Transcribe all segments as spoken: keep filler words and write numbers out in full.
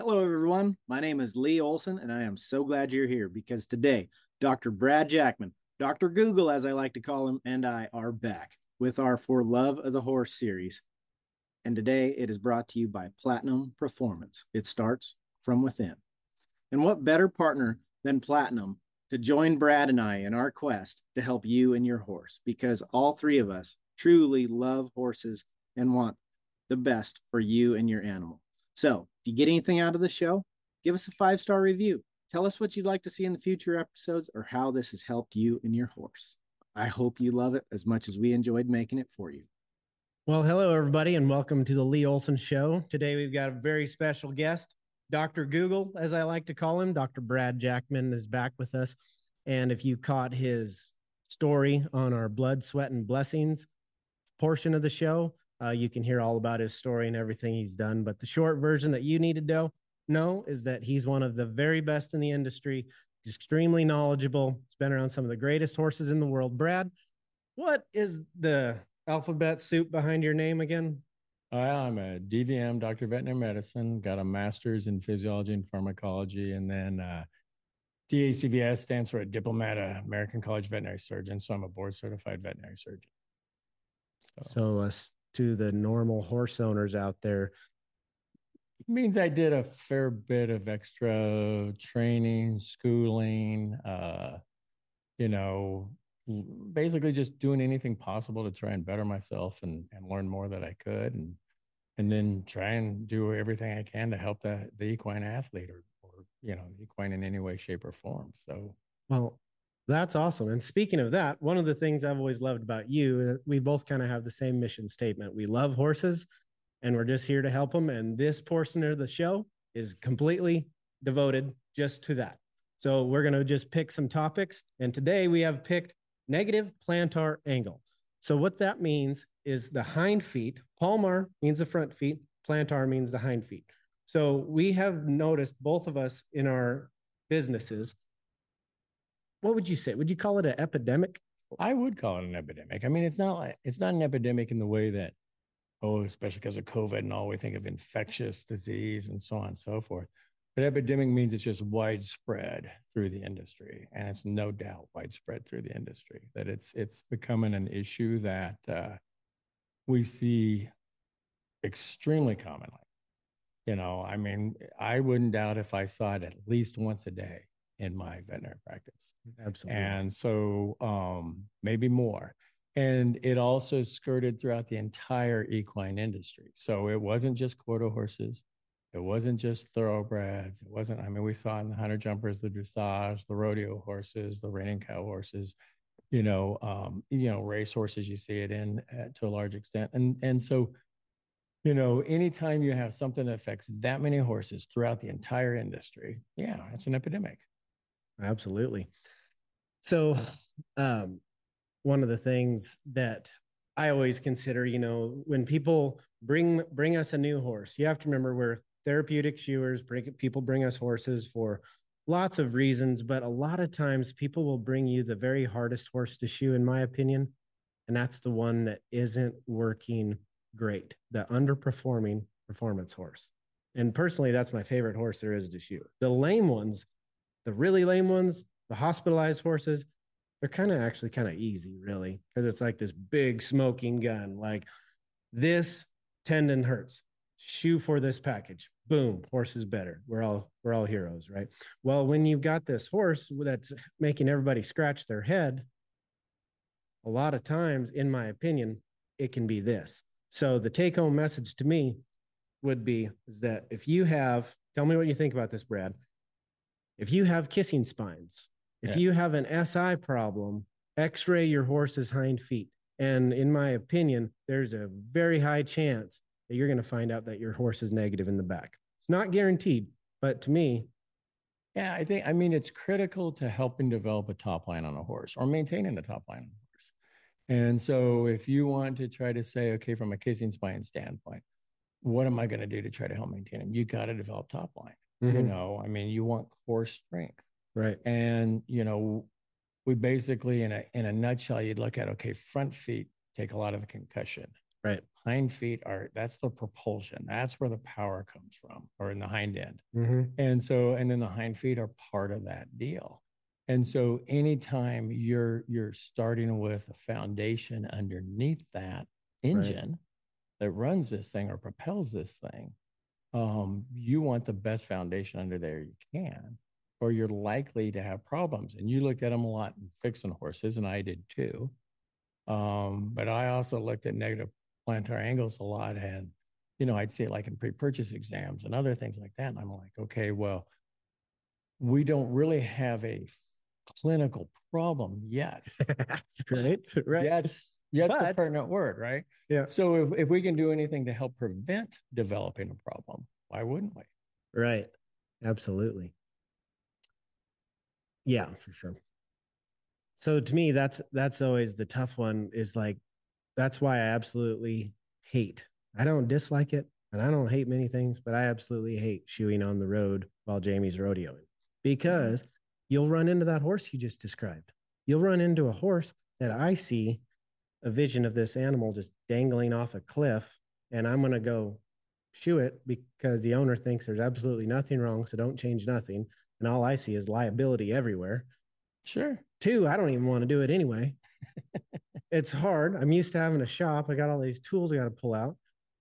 Hello, everyone. My name is Lee Olson, and I am so glad you're here because today, Doctor Brad Jackman, Doctor Google, as I like to call him, and I are back with our For Love of the Horse series. And today it is brought to you by Platinum Performance. It starts from within. And what better partner than Platinum to join Brad and I in our quest to help you and your horse? Because all three of us truly love horses and want the best for you and your animal. So, if you get anything out of the show, give us a five star review. Tell us what you'd like to see in the future episodes or how this has helped you and your horse. I hope you love it as much as we enjoyed making it for you. Well, hello, everybody, and welcome to the Lee Olson Show. Today, we've got a very special guest, Doctor Google, as I like to call him. Doctor Brad Jackman is back with us. And if you caught his story on our Blood, Sweat, and Blessings portion of the show, uh, you can hear all about his story and everything he's done. But the short version that you need to know, know is that he's one of the very best in the industry. He's extremely knowledgeable. He's been around some of the greatest horses in the world. Brad, what is the alphabet soup behind your name again? I'm a D V M, Doctor of Veterinary Medicine, got a master's in physiology and pharmacology, and then uh, D A C V S stands for a diplomat, uh, American College Veterinary Surgeon. So I'm a board certified veterinary surgeon. So So, uh, to the normal horse owners out there, it means I did a fair bit of extra training, schooling, uh, you know, basically just doing anything possible to try and better myself and, and learn more that I could. And and then try and do everything I can to help the, the equine athlete or, or, you know, equine in any way, shape, or form. So, well, that's awesome. And speaking of that, one of the things I've always loved about you, we both kind of have the same mission statement. We love horses and we're just here to help them. And this portion of the show is completely devoted just to that. So we're going to just pick some topics. And today we have picked negative plantar angle. So what that means is the hind feet. Palmar means the front feet. Plantar means the hind feet. So we have noticed, both of us in our businesses, what would you say? Would you call it an epidemic? I would call it an epidemic. I mean, it's not like it's not an epidemic in the way that, oh, especially because of COVID and all, we think of infectious disease and so on and so forth. But epidemic means it's just widespread through the industry, and it's no doubt widespread through the industry. That it's it's becoming an issue that uh, we see extremely commonly. You know, I mean, I wouldn't doubt if I saw it at least once a day in my veterinary practice. Absolutely. And so um, maybe more. And it also skirted throughout the entire equine industry. So it wasn't just quarter horses. It wasn't just thoroughbreds. It wasn't, I mean, we saw in the hunter jumpers, the dressage, the rodeo horses, the reining cow horses, you know, um, you know, race horses, you see it in uh, to a large extent. And, and so, you know, anytime you have something that affects that many horses throughout the entire industry, yeah, it's an epidemic. Absolutely. So, um, one of the things that I always consider, you know, when people bring bring us a new horse, you have to remember we're therapeutic shoers. Bring, people bring us horses for lots of reasons, but a lot of times people will bring you the very hardest horse to shoe, in my opinion, and that's the one that isn't working great, the underperforming performance horse. And personally, that's my favorite horse there is to shoe. The lame ones, the really lame ones, the hospitalized horses, they're kind of actually kind of easy, really, because it's like this big smoking gun. Like, this tendon hurts. Shoe for this package. Boom, horse is better. We're all we're all heroes, right? Well, when you've got this horse that's making everybody scratch their head, a lot of times, in my opinion, it can be this. So the take-home message to me would be is that if you have, tell me what you think about this, Brad. If you have kissing spines, if Yeah. you have an S I problem, x-ray your horse's hind feet. And in my opinion, there's a very high chance that you're going to find out that your horse is negative in the back. It's not guaranteed, but to me, Yeah, I think, I mean, it's critical to helping develop a top line on a horse or maintaining a top line on a horse. And so if you want to try to say, okay, from a kissing spine standpoint, what am I going to do to try to help maintain him? You got to develop top line. Mm-hmm. You know, I mean, you want core strength. Right. And, you know, we basically, in a in a nutshell, you'd look at, okay, front feet take a lot of the concussion. Right. Hind feet are, that's the propulsion. That's where the power comes from, or in the hind end. Mm-hmm. And so, and then the hind feet are part of that deal. And so anytime you're you're starting with a foundation underneath that engine that runs this thing or propels this thing, um, you want the best foundation under there you can, or you're likely to have problems. And you looked at them a lot in fixing horses, and I did too. Um, but I also looked at negative plantar angles a lot, and you know, I'd see it like in pre-purchase exams and other things like that. And I'm like, okay, well, we don't really have a clinical problem yet. right. Right. That's that's the But- pertinent word, right? Yeah. So if, if we can do anything to help prevent developing a problem, why wouldn't we? Right. Absolutely. Yeah, for sure. So to me, that's that's always the tough one, is like, that's why I absolutely hate. I don't dislike it, and I don't hate many things, but I absolutely hate shoeing on the road while Jamie's rodeoing, because you'll run into that horse you just described. You'll run into a horse that I see a vision of this animal just dangling off a cliff, and I'm going to go shoe it because the owner thinks there's absolutely nothing wrong, so don't change nothing. And all I see is liability everywhere. Sure. Two, I don't even want to do it anyway. It's hard. I'm used to having a shop. I got all these tools I got to pull out.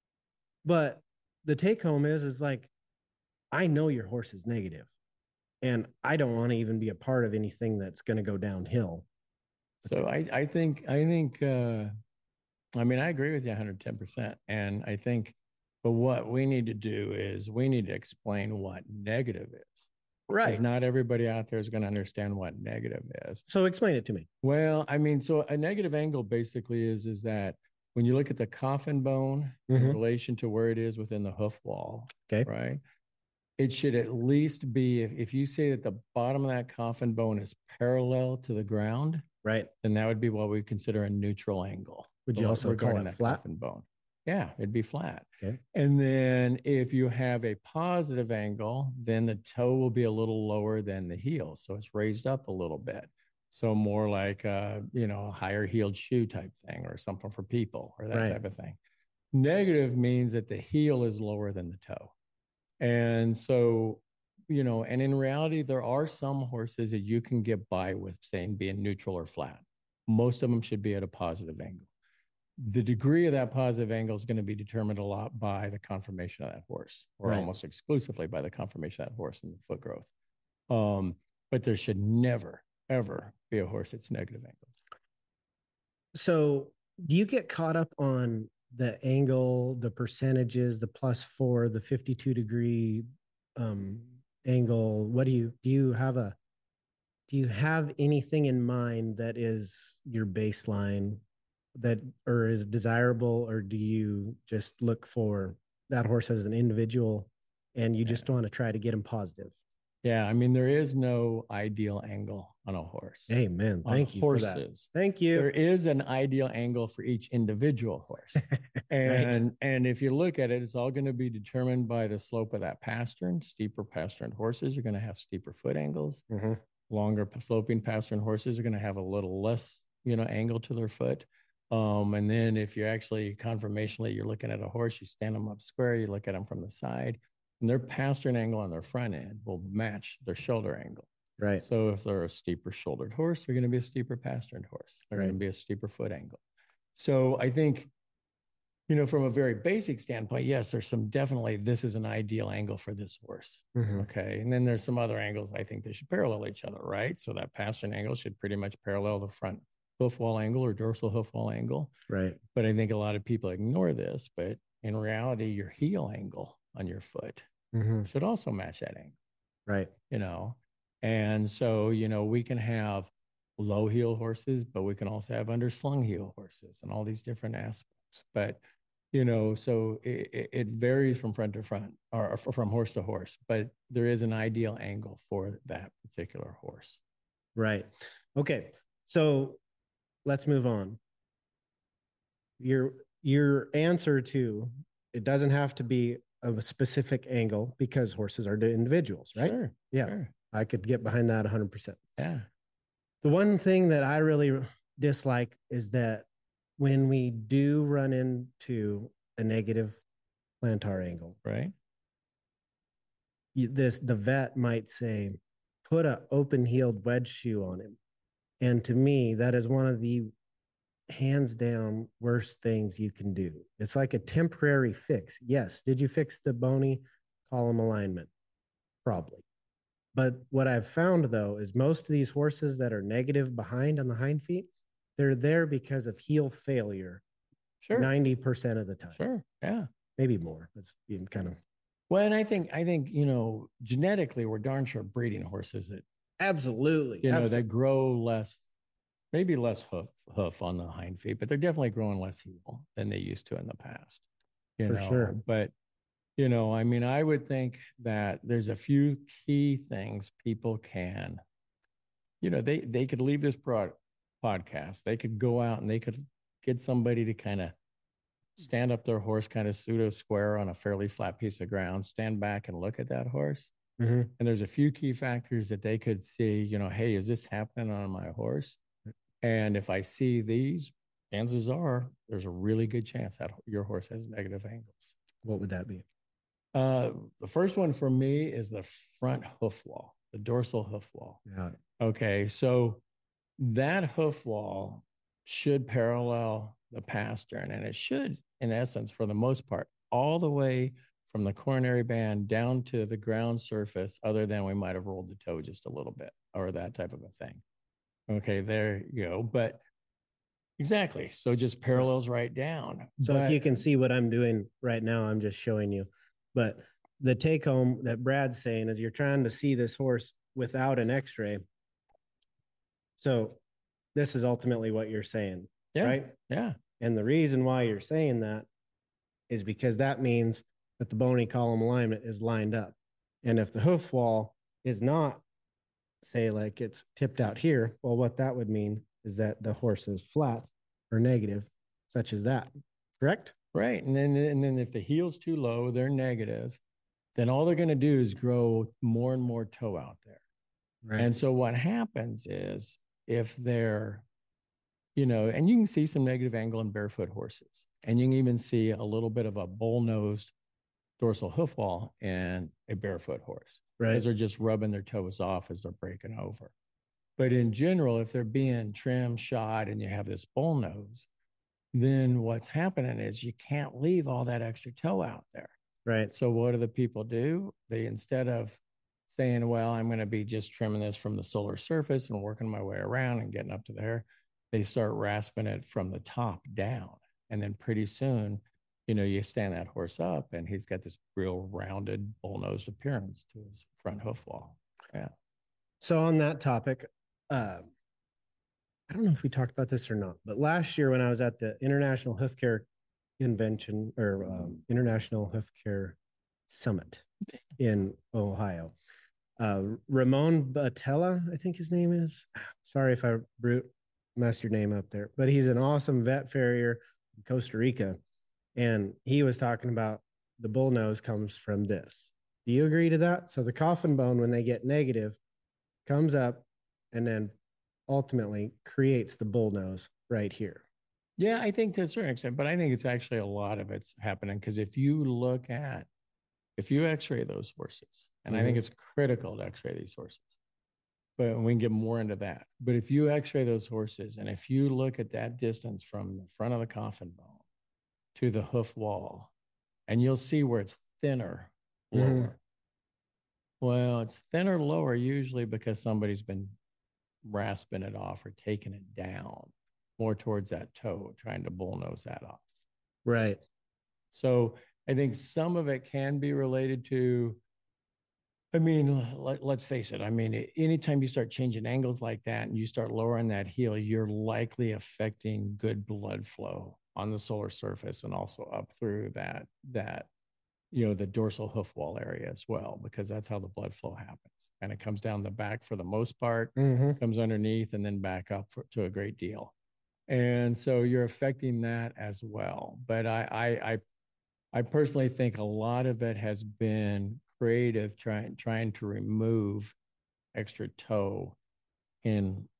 But the take home is, is like, I know your horse is negative, and I don't want to even be a part of anything that's going to go downhill. So I, I think, I think, uh, I mean, I agree with you one hundred ten percent. And I think, but what we need to do is we need to explain what negative is. Because not everybody out there is going to understand what negative is. So explain it to me. Well, I mean, so a negative angle basically is, is that when you look at the coffin bone in Mhm. relation to where it is within the hoof wall, Okay. right? It should at least be, if, if you say that the bottom of that coffin bone is parallel to the ground, Right. then that would be what we consider a neutral angle. Would you So also call regarding it that flat? coffin bone? Yeah, it'd be flat. Okay. And then if you have a positive angle, then the toe will be a little lower than the heel. So it's raised up a little bit. So more like a, you know, a higher heeled shoe type thing, or something for people, or that Right. type of thing. Negative means that the heel is lower than the toe. And so, you know, and in reality, there are some horses that you can get by with saying being neutral or flat. Most of them should be at a positive angle. The degree of that positive angle is going to be determined a lot by the conformation of that horse, or Right. almost exclusively by the conformation of that horse and the foot growth. Um, but there should never, ever be a horse that's negative angled. So do you get caught up on the angle, the percentages, the plus four, the fifty-two degree um, angle? What do you, do you have a, do you have anything in mind that is your baseline that, or is desirable, or do you just look for that horse as an individual and you just want to try to get him positive? Yeah, I mean, there is no ideal angle on a horse. Amen. On Thank you for that. horses. Thank you. There is an ideal angle for each individual horse. And and if you look at it, it's all going to be determined by the slope of that pastern. Steeper pastern horses are going to have steeper foot angles. Mhm. Longer p- sloping pastern horses are going to have a little less, you know, angle to their foot. Um, and then if you're actually conformationally, you're looking at a horse, you stand them up square, you look at them from the side, and their pastern angle on their front end will match their shoulder angle. Right. So if they're a steeper shouldered horse, they're going to be a steeper pastern horse. They're Right. going to be a steeper foot angle. So I think, you know, from a very basic standpoint, yes, there's some definitely, this is an ideal angle for this horse. Mhm. Okay. And then there's some other angles I think they should parallel each other, right? So that pastern angle should pretty much parallel the front hoof wall angle or dorsal hoof wall angle. Right. But I think a lot of people ignore this, but in reality, your heel angle on your foot Mhm. should also match that angle, Right. you know? And so, you know, we can have low heel horses, but we can also have underslung heel horses and all these different aspects. But, you know, so it, it varies from front to front, or from horse to horse, but there is an ideal angle for that particular horse. Right. Okay. So let's move on. Your your answer to, it doesn't have to be of a specific angle because horses are individuals, right? Sure. Yeah. Sure. I could get behind that one hundred percent. Yeah. The one thing that I really dislike is that when we do run into a negative plantar angle, Right. you, this the vet might say, put a open heeled wedge shoe on him. And to me, that is one of the hands down worst things you can do. It's like a temporary fix. Yes. Did you fix the bony column alignment? Probably. But what I've found though is most of these horses that are negative behind on the hind feet, they're there because of heel failure. Sure. ninety percent of the time. Sure. Yeah. Maybe more. That's being kind of. Well, and I think, I think, you know, genetically, we're darn sure breeding horses that, Absolutely. you know, Absolutely. that grow less, maybe less hoof, hoof on the hind feet, but they're definitely growing less heel than they used to in the past. You For know, sure. But, you know, I mean, I would think that there's a few key things people can, you know, they, they could leave this broad podcast. They could go out and they could get somebody to kind of stand up their horse kind of pseudo square on a fairly flat piece of ground, stand back and look at that horse. Mm-hmm. And there's a few key factors that they could see, you know, hey, is this happening on my horse? And if I see these, chances are there's a really good chance that your horse has negative angles. What would that be? Uh, the first one for me is the front hoof wall, the dorsal hoof wall. Yeah. Okay. So that hoof wall should parallel the pastern, and it should, in essence, for the most part, all the way from the coronary band down to the ground surface, other than we might have rolled the toe just a little bit or that type of a thing. Okay, there you go. But exactly. So just parallels right down. So but, if you can see what I'm doing right now, I'm just showing you. But the take home that Brad's saying is you're trying to see this horse without an x-ray. So this is ultimately what you're saying, yeah, right? Yeah. And the reason why you're saying that is because that means that the bony column alignment is lined up. And if the hoof wall is not, say, like it's tipped out here, well, what that would mean is that the horse is flat or negative, such as that, correct? Right. And then, and then if the heel's too low, they're negative, then all they're going to do is grow more and more toe out there. Right. And so what happens is if they're, you know, and you can see some negative angle in barefoot horses, and you can even see a little bit of a bull-nosed dorsal hoof wall in a barefoot horse. Right. Because they're just rubbing their toes off as they're breaking over. But in general, if they're being trimmed, shod, and you have this bull nose, then what's happening is you can't leave all that extra toe out there. Right. So what do the people do? They, instead of saying, well, I'm going to be just trimming this from the solar surface and working my way around and getting up to there, they start rasping it from the top down. And then pretty soon, you know, you stand that horse up and he's got this real rounded bull-nosed appearance to his front hoof wall. Yeah. So on that topic, uh, I don't know if we talked about this or not, but last year when I was at the International Hoof Care Convention or um, International Hoof Care Summit in Ohio, uh, Ramon Batella, I think his name is. Sorry if I brute messed your name up there, but he's an awesome vet farrier in Costa Rica. And he was talking about the bull nose comes from this. Do you agree to that? So the coffin bone, when they get negative, comes up and then ultimately creates the bull nose right here. Yeah, I think to a certain extent, but I think it's actually a lot of it's happening because if you look at, if you x-ray those horses, and mm-hmm. I think it's critical to x-ray these horses, but we can get more into that. But if you x-ray those horses, and if you look at that distance from the front of the coffin bone to the hoof wall, and you'll see where it's thinner lower. Mm-hmm. Well, it's thinner lower usually because somebody's been rasping it off or taking it down more towards that toe, trying to bullnose that off. Right. So I think some of it can be related to, I mean, let, let's face it. I mean, anytime you start changing angles like that and you start lowering that heel, you're likely affecting good blood flow on the solar surface and also up through that, that, you know, the dorsal hoof wall area as well, because that's how the blood flow happens. And it comes down the back for the most part, mm-hmm. comes underneath and then back up for, to a great deal. And so you're affecting that as well. But I, I, I, I personally think a lot of it has been creative, trying, trying to remove extra toe in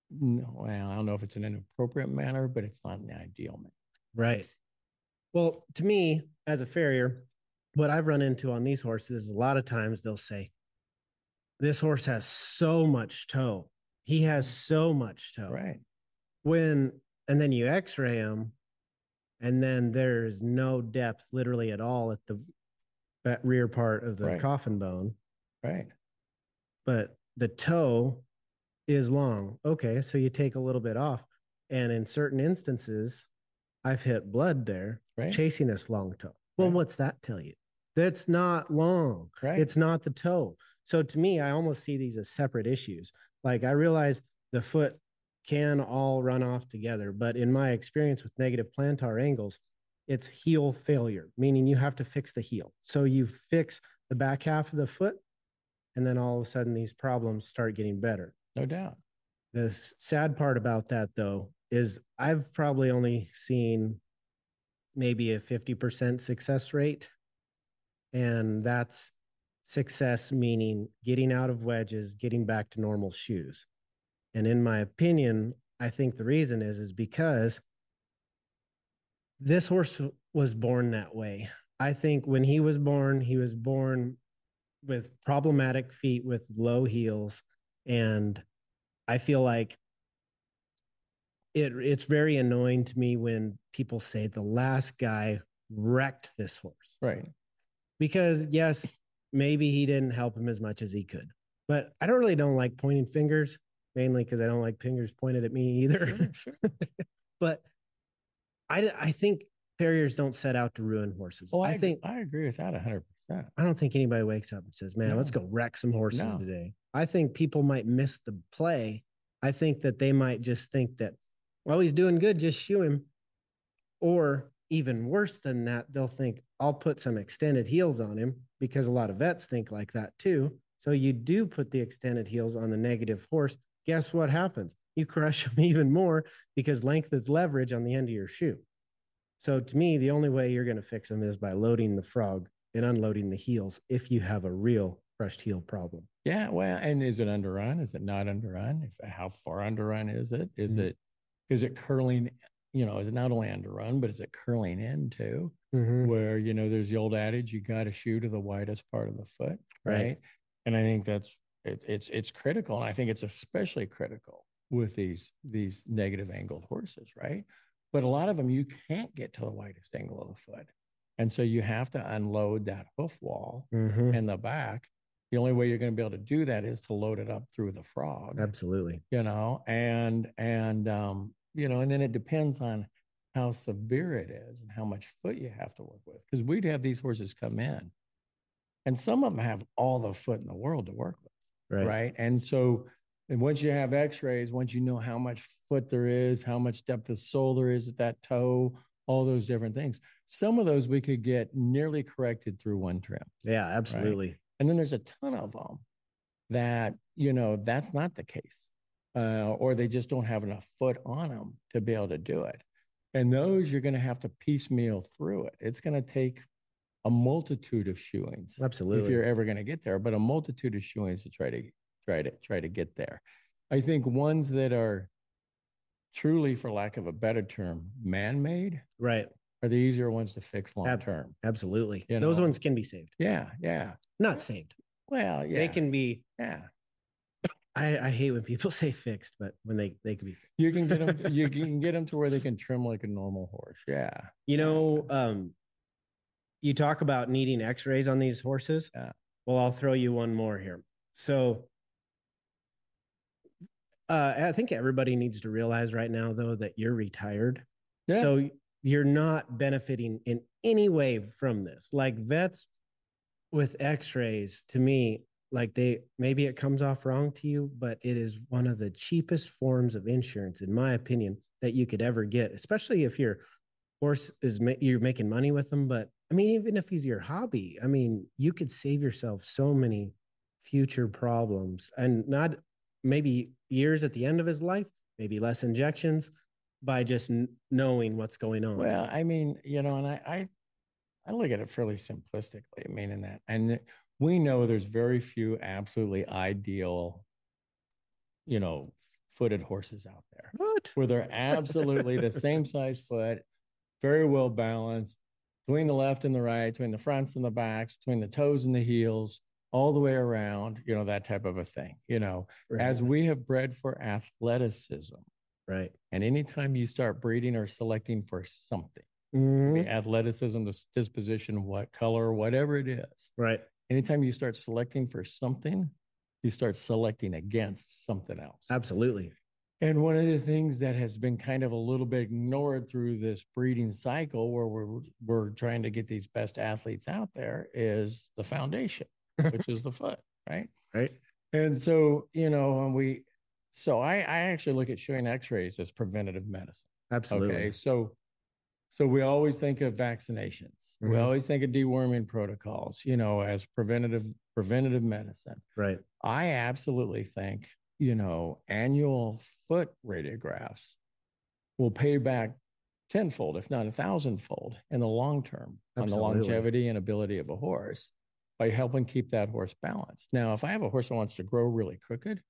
no, well, I don't know if it's in an appropriate manner, but it's not an ideal manner. Right. Well, to me, as a farrier, what I've run into on these horses is a lot of times they'll say, this horse has so much toe. He has so much toe. Right. When, and then you x-ray him, and then there's no depth literally at all at the rear part of the Right. coffin bone. Right. But the toe is long. Okay, so you take a little bit off. And in certain instances, I've hit blood there, Right. chasing this long toe. Well, Right. what's that tell you? That's not long. Right. It's not the toe. So to me, I almost see these as separate issues. Like I realize the foot can all run off together, but in my experience with negative plantar angles, it's heel failure, meaning you have to fix the heel. So you fix the back half of the foot, and then all of a sudden these problems start getting better. No doubt. The s- sad part about that, though, is I've probably only seen maybe a fifty percent success rate. And that's success meaning getting out of wedges, getting back to normal shoes. And in my opinion, I think the reason is, is because this horse was born that way. I think when he was born, he was born with problematic feet with low heels. And I feel like it it's very annoying to me when people say the last guy wrecked this horse. Right. Because yes, maybe he didn't help him as much as he could. But I don't really don't like pointing fingers, mainly because I don't like fingers pointed at me either. Sure, sure. But I, I think farriers don't set out to ruin horses. Oh, I, I think I agree with that one hundred percent. I don't think anybody wakes up and says, man, No. let's go wreck some horses No. today. I think people might miss the play. I think that they might just think that, well, he's doing good, just shoe him. Or even worse than that, they'll think, I'll put some extended heels on him, because a lot of vets think like that too. So you do put the extended heels on the negative horse. Guess what happens? You crush them even more, because length is leverage on the end of your shoe. So to me, the only way you're going to fix them is by loading the frog and unloading the heels if you have a real crushed heel problem. Yeah. Well, and is it underrun? Is it not underrun? If how far underrun is it? Is Mhm. it is it curling? You know, is it not only underrun, but is it curling in too? Mhm. Where, you know, there's the old adage, you got to shoe to the widest part of the foot, right? Right. And I think that's it, it's it's critical, and I think it's especially critical with these these negative angled horses, right? But a lot of them you can't get to the widest angle of the foot, and so you have to unload that hoof wall Mhm. in the back. The only way you're going to be able to do that is to load it up through the frog, Absolutely. you know, and and um, you know, and then it depends on how severe it is and how much foot you have to work with. Because we'd have these horses come in, and some of them have all the foot in the world to work with, Right. right? And so, and once you have X-rays, once you know how much foot there is, how much depth of sole there is at that toe, all those different things. Some of those we could get nearly corrected through one trim. Yeah, absolutely. And then there's a ton of them that, you know, that's not the case. Uh, or they just don't have enough foot on them to be able to do it. And those you're going to have to piecemeal through it. It's going to take a multitude of shoeings Absolutely. if you're ever going to get there, but a multitude of shoeings to try to try to try to get there. I think ones that are truly, for lack of a better term, man-made Right. are the easier ones to fix long Ab- term. Absolutely. You Those know. ones can be saved. Yeah, yeah. Not saved. Well, yeah. They can be. Yeah. I, I hate when people say fixed, but when they, they can be fixed. You can get them. You can get them to where they can trim like a normal horse. Yeah. You know, um, you talk about needing x-rays on these horses. Yeah. Well, I'll throw you one more here. So uh, I think everybody needs to realize right now, though, that you're retired. Yeah. So you're not benefiting in any way from this. Like vets with x-rays, to me, like they, maybe it comes off wrong to you, but it is one of the cheapest forms of insurance, in my opinion, that you could ever get, especially if your horse is, ma- you're making money with them. But I mean, even if he's your hobby, I mean, you could save yourself so many future problems, and not maybe years at the end of his life, maybe less injections, by just n- knowing what's going on. Well, I mean, you know, and I, I, I look at it fairly simplistically. I mean, in that, and we know there's very few absolutely ideal, you know, footed horses out there. What? Where they're absolutely the same size foot, very well balanced between the left and the right, between the fronts and the backs, between the toes and the heels, all the way around, you know, that type of a thing. You know, Right. as we have bred for athleticism, Right. and anytime you start breeding or selecting for something, Mhm. the athleticism, the disposition, what color, whatever it is, Right. anytime you start selecting for something, you start selecting against something else. Absolutely. And one of the things that has been kind of a little bit ignored through this breeding cycle where we're we're trying to get these best athletes out there is the foundation, which is the foot, right? Right. And so, you know, and we so I I actually look at showing x-rays as preventative medicine. Absolutely. Okay. So so we always think of vaccinations. We Mhm. always think of deworming protocols, you know, as preventative preventative medicine. Right. I absolutely think, you know, annual foot radiographs will pay back tenfold, if not a thousandfold in the long term on the Absolutely. longevity and ability of a horse by helping keep that horse balanced. Now, if I have a horse that wants to grow really crooked,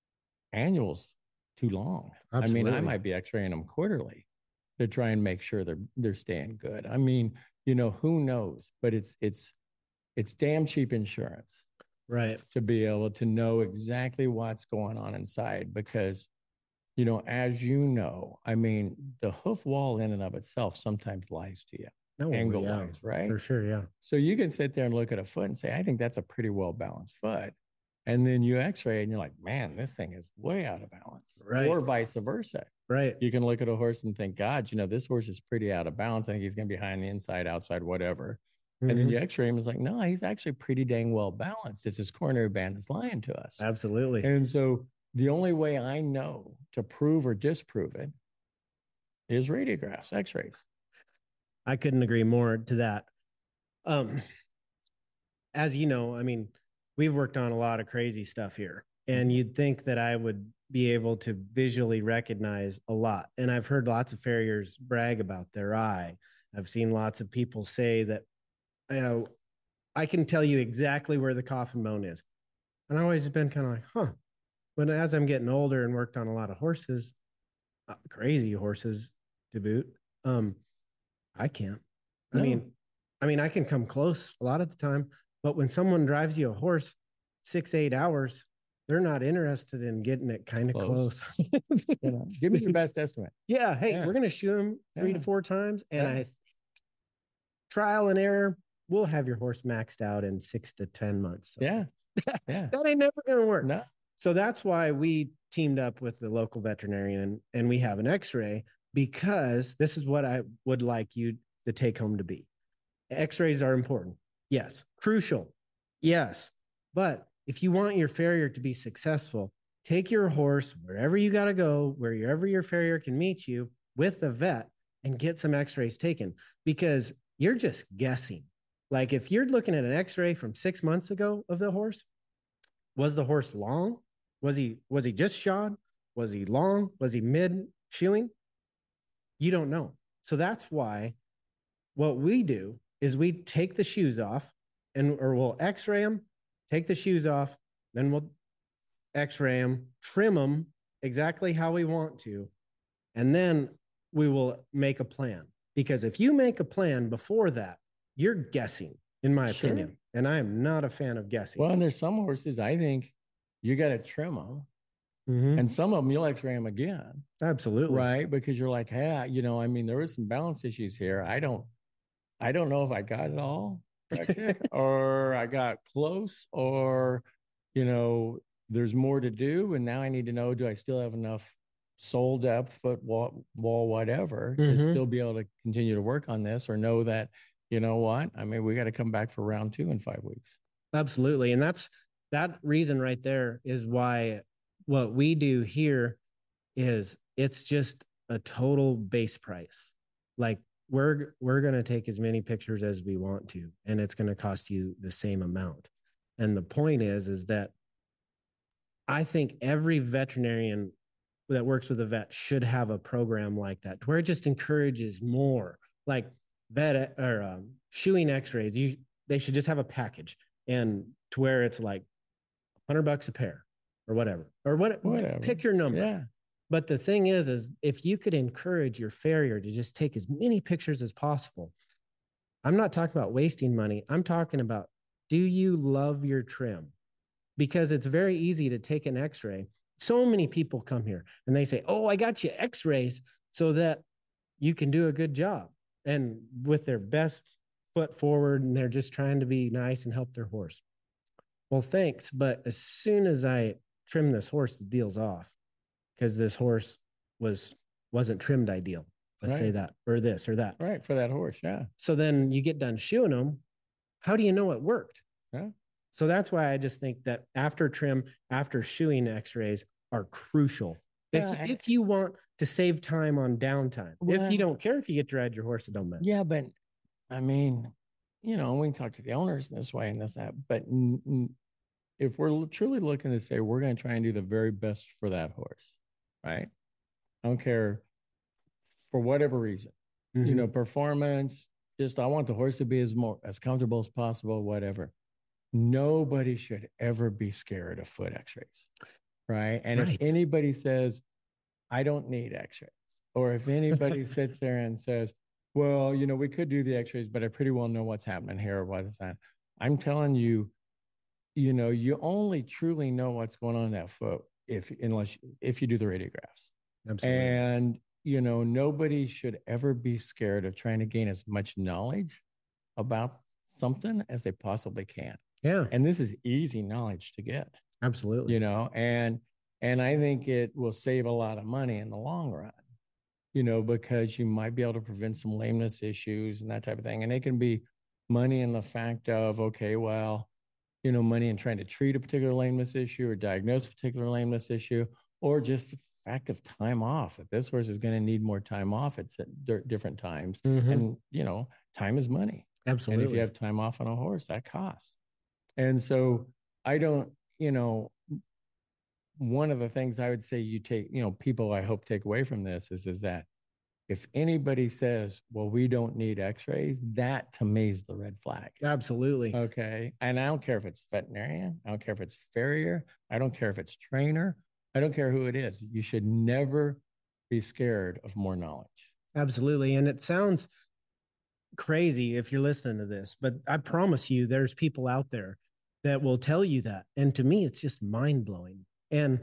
annual's too long. I mean, I Absolutely. might be x-raying them quarterly to try and make sure they're they're staying good. I mean, you know, who knows? But it's it's it's damn cheap insurance Right. to be able to know exactly what's going on inside because, you know, as you know, I mean, the hoof wall in and of itself sometimes lies to you, No, angle yeah, wise, right? for sure. Yeah. So you can sit there and look at a foot and say, I think that's a pretty well balanced foot. And then you x-ray and you're like, man, this thing is way out of balance. Right. Or vice versa. Right. You can look at a horse and think, God, you know, this horse is pretty out of balance. I think he's going to be high on the inside, outside, whatever. And then Mhm. you x-ray him, it's like, no, he's actually pretty dang well balanced. It's his coronary band that's lying to us. Absolutely. And so the only way I know to prove or disprove it is radiographs, x-rays. I couldn't agree more to that. Um, as you know, I mean, we've worked on a lot of crazy stuff here, and you'd think that I would be able to visually recognize a lot. And I've heard lots of farriers brag about their eye. I've seen lots of people say that, you know, I can tell you exactly where the coffin bone is. And I always been kind of like, huh. But as I'm getting older and worked on a lot of horses, uh, crazy horses to boot, um, I can't. I No. mean, I mean, I can come close a lot of the time, but when someone drives you a horse six, eight hours, they're not interested in getting it kind of close. Close. You know, give me your best estimate. Yeah. Hey, Yeah. we're going to shoot him three to Yeah. four times. And Yeah. I, trial and error, we'll have your horse maxed out in six to ten months. So Yeah. Yeah. that ain't never going to work. No. So that's why we teamed up with the local veterinarian and, and we have an x-ray because this is what I would like you to take home to be. X-rays are important. Yes. Crucial. Yes. But if you want your farrier to be successful, take your horse wherever you got to go, wherever your farrier can meet you with the vet and get some x-rays taken because you're just guessing. Like if you're looking at an x-ray from six months ago of the horse, was the horse long? Was he was he just shod? Was he long? Was he mid shoeing? You don't know. So that's why what we do is we take the shoes off and or we'll x-ray them, take the shoes off, then we'll x-ray them, trim them exactly how we want to, and then we will make a plan. Because if you make a plan before that, you're guessing, in my Sure. opinion. And I am not a fan of guessing. Well, and there's some horses I think you got to trim them, Mhm. and some of them you'll x-ray them again, Absolutely. right? Because you're like, yeah, you know, I mean, there was some balance issues here. I don't, I don't know if I got it all corrected or I got close, or you know, there's more to do, and now I need to know: do I still have enough sole depth, foot wall, wall whatever, to Mhm. still be able to continue to work on this, or know that, you know what? I mean, we got to come back for round two in five weeks. Absolutely. And that's that reason right there is why what we do here is it's just a total base price. Like we're we're going to take as many pictures as we want to, and it's going to cost you the same amount. And the point is is that I think every veterinarian that works with a vet should have a program like that where it just encourages more like vet or um, shoeing x-rays. You they should just have a package and to where it's like a hundred bucks a pair. or whatever, or what, Whatever. pick your number. Yeah. But the thing is, is if you could encourage your farrier to just take as many pictures as possible, I'm not talking about wasting money. I'm talking about, do you love your trim? Because it's very easy to take an x-ray. So many people come here and they say, oh, I got you x-rays so that you can do a good job. And with their best foot forward, and they're just trying to be nice and help their horse. Well, thanks. But as soon as I trim this horse, the deal's off, because this horse was, wasn't trimmed ideal. Let's Right. say that, or this or that. Right. For that horse. Yeah. So then you get done shoeing them. How do you know it worked? Yeah. So that's why I just think that after trim, after shoeing x-rays are crucial. If, Yeah, I- if you want to save time on downtime, if Well- you don't care if you get to ride your horse, it don't matter. Yeah. But I mean, you know, we can talk to the owners this way and this, that, but n- n- if we're truly looking to say, we're going to try and do the very best for that horse, right? I don't care for whatever reason, Mhm. you know, performance, just, I want the horse to be as more, as comfortable as possible, whatever. Nobody should ever be scared of foot x-rays, right? And Right. if anybody says, I don't need x-rays, or if anybody sits there and says, well, you know, we could do the x-rays, but I pretty well know what's happening here or what's that. I'm telling you, you know, you only truly know what's going on in that foot if, unless, if you do the radiographs. Absolutely. And, you know, nobody should ever be scared of trying to gain as much knowledge about something as they possibly can. Yeah, And this is easy knowledge to get, absolutely. you know, and, and I think it will save a lot of money in the long run, you know, because you might be able to prevent some lameness issues and that type of thing. And it can be money in the fact of, okay, well, you know, money in trying to treat a particular lameness issue or diagnose a particular lameness issue, or just the fact of time off. That this horse is going to need more time off at di- different times. Mhm. And, you know, time is money. Absolutely. And if you have time off on a horse, that costs. And so I don't, you know, one of the things I would say you take, you know, people I hope take away from this is, is that if anybody says, well, we don't need x-rays, that to me is the red flag. Absolutely. Okay. And I don't care if it's veterinarian. I don't care if it's farrier. I don't care if it's trainer. I don't care who it is. You should never be scared of more knowledge. Absolutely. And it sounds crazy if you're listening to this, but I promise you there's people out there that will tell you that. And to me, it's just mind blowing. And,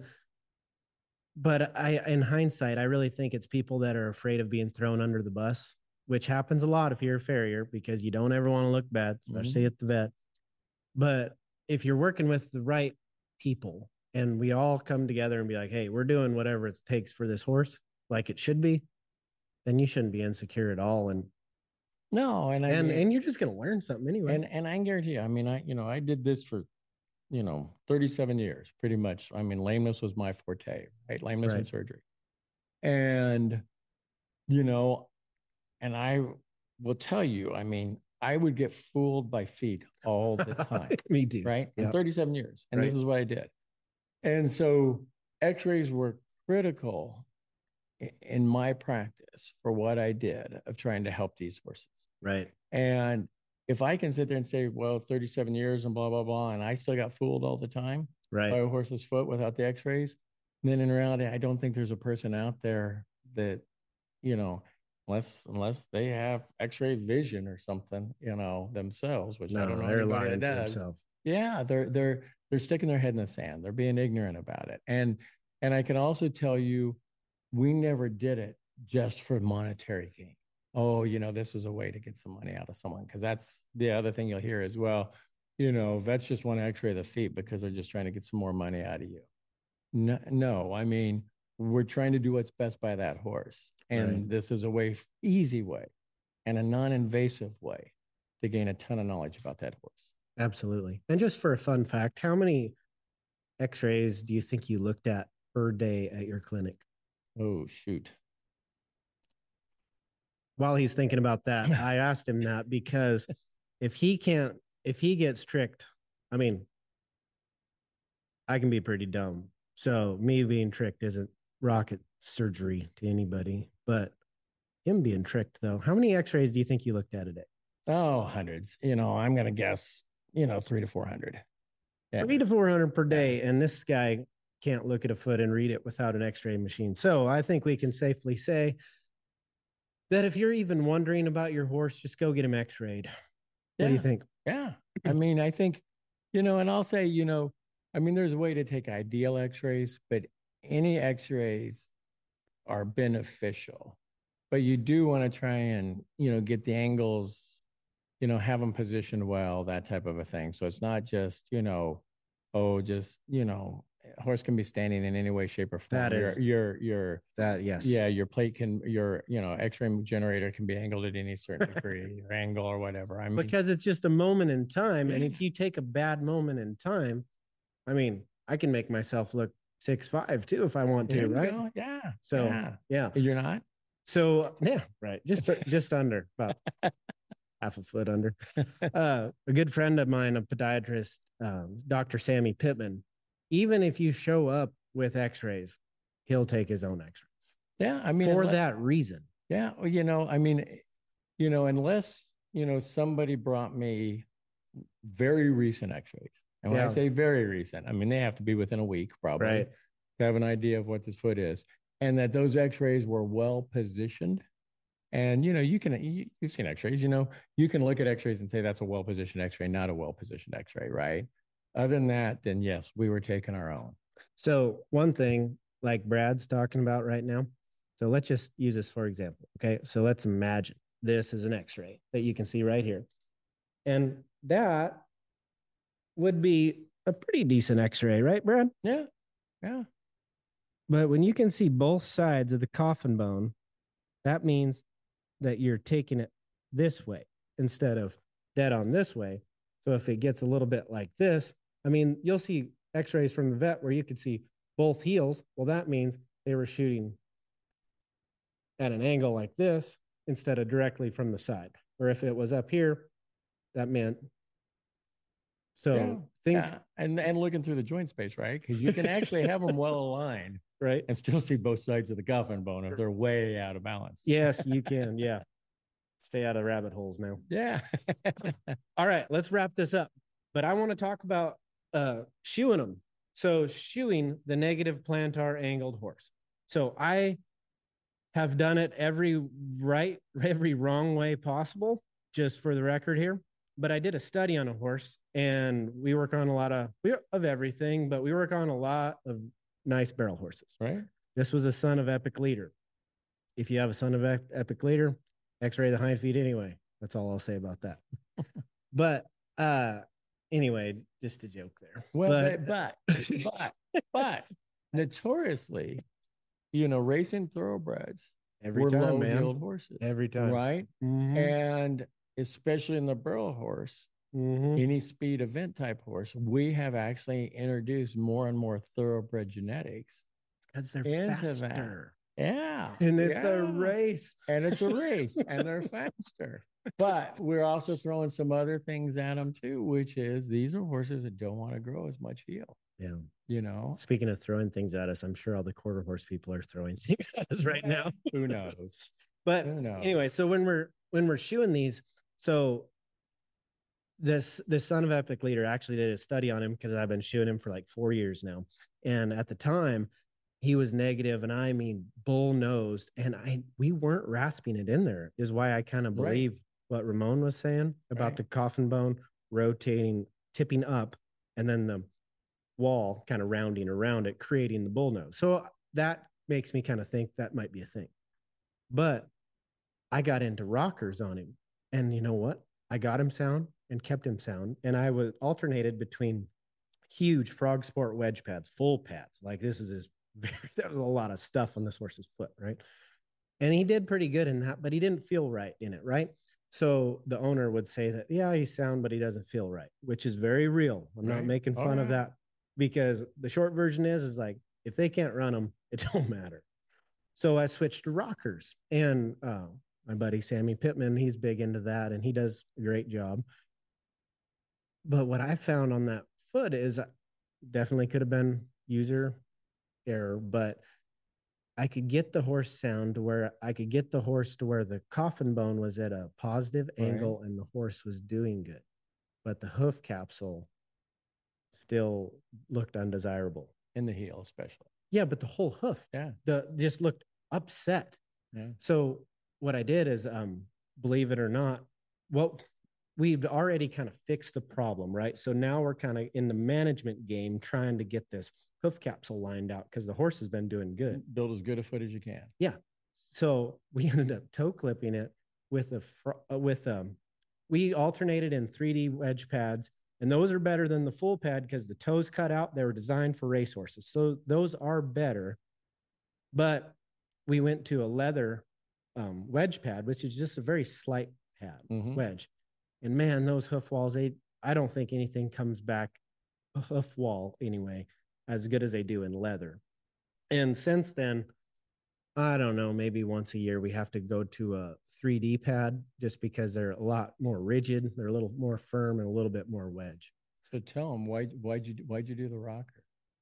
but I, in hindsight, I really think it's people that are afraid of being thrown under the bus, which happens a lot if you're a farrier, because you don't ever want to look bad, especially Mhm. at the vet. But if you're working with the right people and we all come together and be like, hey, we're doing whatever it takes for this horse, like it should be, then you shouldn't be insecure at all. And No, and I and mean, and you're just gonna learn something anyway. and and I can guarantee you, I mean, I you know, I did this for, you know, thirty-seven years, pretty much. I mean, lameness was my forte, right? Lameness and Right. surgery. And, you know, and I will tell you, I mean, I would get fooled by feet all the time, Me too. right? In Yep. thirty-seven years. And Right. this is what I did. And so x-rays were critical i- in my practice for what I did of trying to help these horses. Right. And if I can sit there and say, well, thirty-seven years and blah, blah, blah, and I still got fooled all the time by Right. a horse's foot without the x-rays, then in reality, I don't think there's a person out there that, you know, unless unless they have x-ray vision or something, you know, themselves, which I No, don't know they're anybody lying that to does. themselves. Yeah, they're they're they're sticking their head in the sand. They're being ignorant about it. And and I can also tell you, we never did it just for monetary gain. Oh, you know, this is a way to get some money out of someone. Because that's the other thing you'll hear as well. You know, vets just want to x-ray the feet because they're just trying to get some more money out of you. No, no, I mean, we're trying to do what's best by that horse. And Right. this is a way, easy way and a non-invasive way to gain a ton of knowledge about that horse. Absolutely. And just for a fun fact, how many x-rays do you think you looked at per day at your clinic? Oh, shoot. While he's thinking about that, I asked him that because if he can't, if he gets tricked, I mean, I can be pretty dumb. So me being tricked isn't rocket surgery to anybody, but him being tricked though, how many x-rays do you think you looked at a day? Oh, hundreds. You know, I'm going to guess, you know, three to four hundred. Yeah. Three to four hundred per day. And this guy can't look at a foot and read it without an x-ray machine. So I think we can safely say that if you're even wondering about your horse, just go get him x-rayed. What Yeah. do you think? Yeah. I mean, I think, you know, and I'll say, you know, I mean, there's a way to take ideal x-rays, but any x-rays are beneficial. But you do want to try and, you know, get the angles, you know, have them positioned well, that type of a thing. So it's not just, you know, oh, just, you know, a horse can be standing in any way, shape, or form. That is- your, your, your, That, yes. yeah, your plate can, your, you know, x-ray generator can be angled at any certain degree or angle or whatever. I mean, Because it's just a moment in time. And Yeah. if you take a bad moment in time, I mean, I can make myself look six five too if I want there to, you right? go. Yeah. So yeah. yeah. You're not? So yeah, right. Just just under about half a foot under. Uh, a good friend of mine, a podiatrist, um, Doctor Sammy Pittman, even if you show up with x-rays, he'll take his own x-rays. Yeah. I mean, for unless- that reason. Yeah. Well, you know, I mean, you know, unless, you know, somebody brought me very recent x-rays. And when Yeah. I say very recent, I mean, they have to be within a week probably Right. to have an idea of what this foot is. And that those x-rays were well positioned. And, you know, you can, you, you've seen x-rays, you know, you can look at x-rays and say that's a well-positioned x-ray, not a well-positioned x-ray, right? Other than that, then yes, we were taking our own. So one thing like Brad's talking about right now. So let's just use this for example. Okay. So let's imagine this is an x-ray that you can see right here. And that would be a pretty decent x-ray, right, Brad? Yeah. Yeah. But when you can see both sides of the coffin bone, that means that you're taking it this way instead of dead on this way. So if it gets a little bit like this, I mean, you'll see x-rays from the vet where you could see both heels. Well, that means they were shooting at an angle like this instead of directly from the side. Or if it was up here, that meant so yeah. things Yeah. And, and looking through the joint space, right? Because you can actually have them well aligned right. and still see both sides of the coffin bone if they're way out of balance. Yes, you can. Yeah. Stay out of rabbit holes now. Yeah. All right, let's wrap this up. But I want to talk about uh, shoeing them. So shoeing the negative plantar angled horse. So I have done it every right, every wrong way possible, just for the record here. But I did a study on a horse, and we work on a lot of of everything, but we work on a lot of nice barrel horses. Right. This was a son of Epic Leader. If you have a son of Epic Leader, x-ray the hind feet anyway. That's all I'll say about that. But uh anyway, just a joke there. Well, but but, but, but, but notoriously, you know, racing thoroughbreds every were time, low man. yield horses. Every time. Right. Mhm. And especially in the barrel horse, Mhm. any speed event type horse, we have actually introduced more and more thoroughbred genetics. Because they're into that. faster. Yeah. And it's a yeah. race. And it's a race and they're faster. But we're also throwing some other things at them too, which is these are horses that don't want to grow as much heel. Yeah. You know, Speaking of throwing things at us, I'm sure all the quarter horse people are throwing things at us right now. Who knows? But Who knows? anyway, so when we're when we're shoeing these, so this this son of Epic Leader actually did a study on him because I've been shoeing him for like four years now. And at the time, he was negative, and I mean bull nosed, and I we weren't rasping it in there, is why I kind of Right. believe what Ramon was saying about Right. the coffin bone rotating, tipping up, and then the wall kind of rounding around it, creating the bull nose. So that makes me kind of think that might be a thing. But I got into rockers on him, and you know what? I got him sound and kept him sound, and I was alternated between huge frog sport wedge pads, full pads. Like this is his. That was a lot of stuff on this horse's foot, right? And he did pretty good in that, but he didn't feel right in it, right? So the owner would say that, yeah, he's sound, but he doesn't feel right, which is very real. I'm Right. not making Oh, fun of yeah. that, because the short version is, is like, if they can't run them, it don't matter. So I switched to rockers, and uh, my buddy Sammy Pittman, he's big into that, and he does a great job. But what I found on that foot is definitely could have been user error, but I could get the horse sound to where I could get the horse to where the coffin bone was at a positive Right. angle and the horse was doing good, but the hoof capsule still looked undesirable. in the heel, especially. Yeah, but the whole hoof, Yeah. the just looked upset. Yeah. So what I did is, um, believe it or not, well, we've already kind of fixed the problem, right? So now we're kind of in the management game trying to get this hoof capsule lined out because the horse has been doing good. Build as good a foot as you can. Yeah. So we ended up toe clipping it with a fr- uh, with um we alternated in three D wedge pads, and those are better than the full pad because the toes cut out. They were designed for racehorses, so those are better. But we went to a leather um, wedge pad, which is just a very slight pad Mhm. wedge. And man, those hoof walls, they I don't think anything comes back a hoof wall anyway as good as they do in leather. And since then, I don't know, maybe once a year we have to go to a three D pad just because they're a lot more rigid. They're a little more firm and a little bit more wedge. So tell them why why'd you why'd you do the rocker?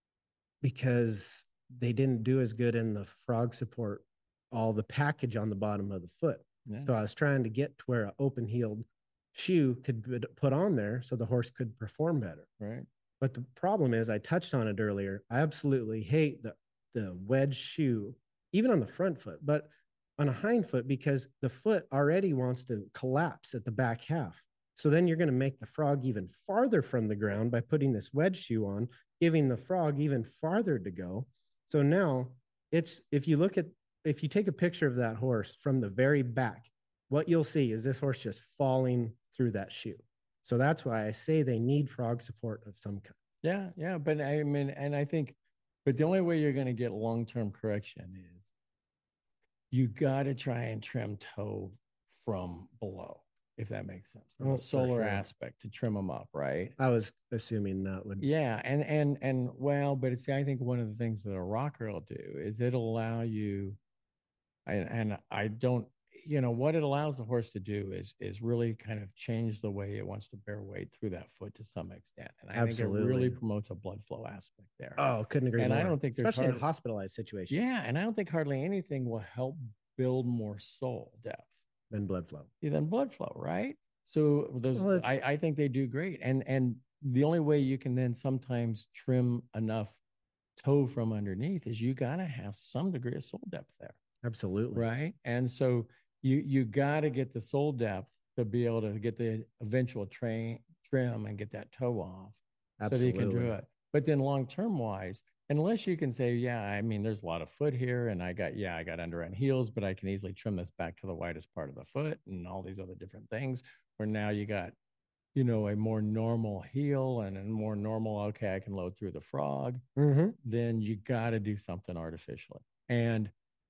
Because they didn't do as good in the frog support, all the package on the bottom of the foot. Yeah. So I was trying to get to where an open heeled shoe could be put on there so the horse could perform better. Right. But the problem is, I touched on it earlier. I absolutely hate the the wedge shoe, even on the front foot, but on a hind foot, because the foot already wants to collapse at the back half. So then you're going to make the frog even farther from the ground by putting this wedge shoe on, giving the frog even farther to go. So now it's, if you look at, if you take a picture of that horse from the very back, what you'll see is this horse just falling through that shoe. So that's why I say they need frog support of some kind. Yeah, yeah. But I mean, and I think, but the only way you're going to get long-term correction is you got to try and trim toe from below, if that makes sense. From Oh, a for solar sure. aspect to trim them up, right? I was assuming that would. Yeah, and and and well, but it's I think one of the things that a rocker will do is it'll allow you, and and I don't, you know, what it allows the horse to do is is really kind of change the way it wants to bear weight through that foot to some extent, and I think it really Absolutely. promotes a blood flow aspect there. Oh, couldn't agree And more. I don't think there's especially in hardly- hospitalized situations. Yeah, and I don't think hardly anything will help build more soul depth And blood flow. than blood flow, right? So those, Well, it's- I, I think they do great, and and the only way you can then sometimes trim enough toe from underneath is you got to have some degree of soul depth there, Absolutely. right? And so you you got to get the soul depth to be able to get the eventual train trim and get that toe off, Absolutely. so that you can do it. But then long term wise, unless you can say, yeah, I mean, there's a lot of foot here, and I got, yeah, I got under end heels, but I can easily trim this back to the widest part of the foot and all these other different things. Where now you got, you know, a more normal heel and a more normal, okay, I can load through the frog. Mm-hmm. Then you got to do something artificially. And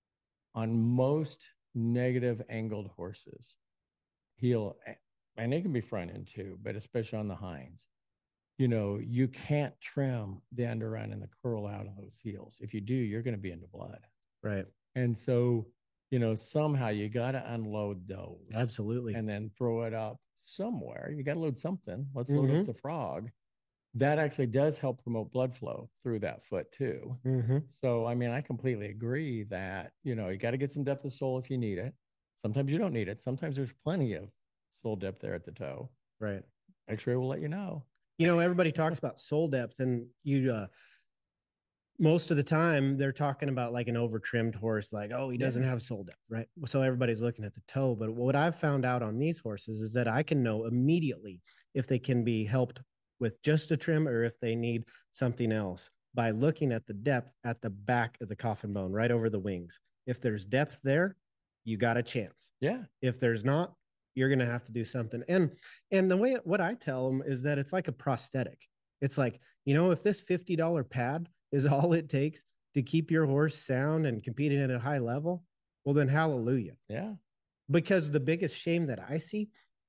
on most negative angled horses, heel, and they can be front end too, but especially on the hinds, you know, you can't trim the underrun and the curl out of those heels. If you do, you're going to be into blood. Right. And so, you know, somehow you got to unload those. Absolutely. And then throw it up somewhere. You got to load something. Let's load Mhm. up the frog. That actually does help promote blood flow through that foot too. Mm-hmm. So, I mean, I completely agree that, you know, you got to get some depth of sole if you need it. Sometimes you don't need it. Sometimes there's plenty of sole depth there at the toe. Right. X-ray will let you know. You know, everybody talks about soul depth, and you, uh, most of the time they're talking about like an over trimmed horse, like, oh, he doesn't Yeah. have soul depth, right? So everybody's looking at the toe. But what I've found out on these horses is that I can know immediately if they can be helped with just a trim or if they need something else by looking at the depth at the back of the coffin bone, right over the wings. If there's depth there, you got a chance. Yeah. If there's not, you're going to have to do something. And and the way what I tell them is that it's like a prosthetic. It's like, you know, if this fifty dollar pad is all it takes to keep your horse sound and competing at a high level, well, then hallelujah. Yeah. Because the biggest shame that I see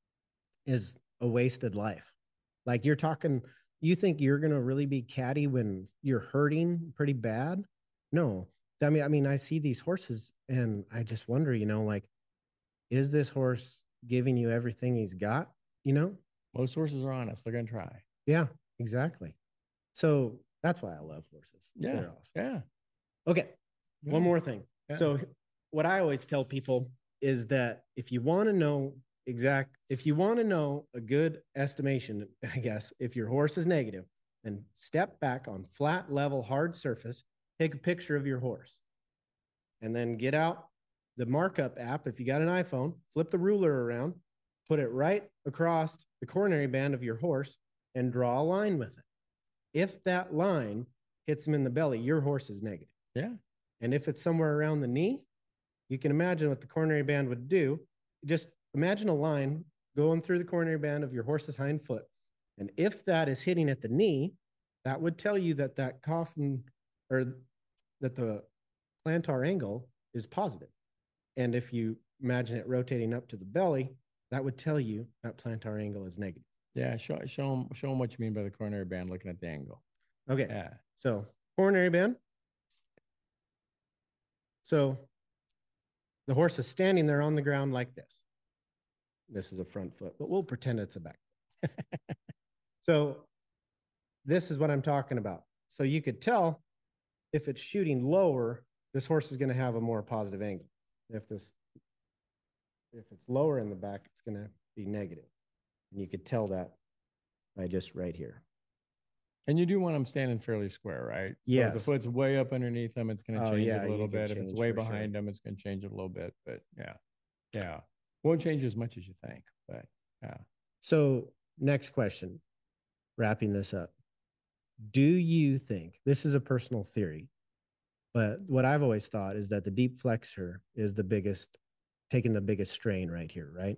is a wasted life. Like you're talking, you think you're going to really be catty when you're hurting pretty bad? No. I mean, I mean, I see these horses and I just wonder, you know, like, is this horse giving you everything he's got? You know? Most horses are honest. They're going to try. Yeah, exactly. So that's why I love horses. Yeah. They're awesome. Yeah. Okay. One Yeah. more thing. Yeah. So what I always tell people is that if you want to know exact, if you want to know a good estimation, I guess, if your horse is negative, and step back on flat, level, hard surface. Take a picture of your horse. And then get out the markup app. If you got an iPhone, flip the ruler around, put it right across the coronary band of your horse and draw a line with it. If that line hits him in the belly, your horse is negative. Yeah. And if it's somewhere around the knee, you can imagine what the coronary band would do. Just imagine a line going through the coronary band of your horse's hind foot. And if that is hitting at the knee, that would tell you that that coffin or that the plantar angle is positive. And if you imagine it rotating up to the belly, that would tell you that plantar angle is negative. Yeah. Show, show them, show them what you mean by the coronary band looking at the angle. Okay. Yeah. So coronary band. So the horse is standing there on the ground like this. This is a front foot, but we'll pretend it's a back foot. So this is what I'm talking about. So you could tell if it's shooting lower, this horse is going to have a more positive angle. If this, if it's lower in the back, it's going to be negative. And you could tell that by just right here. And you do want them standing fairly square, right? So yes. If the foot's way up underneath them, it's going to Oh, change yeah, it a you little can bit. If it's change way for behind sure. them, it's going to change it a little bit. But yeah, yeah. Won't change as much as you think, but yeah. So next question, wrapping this up. Do you think, this is a personal theory, but what I've always thought is that the deep flexor is the biggest, taking the biggest strain right here, right?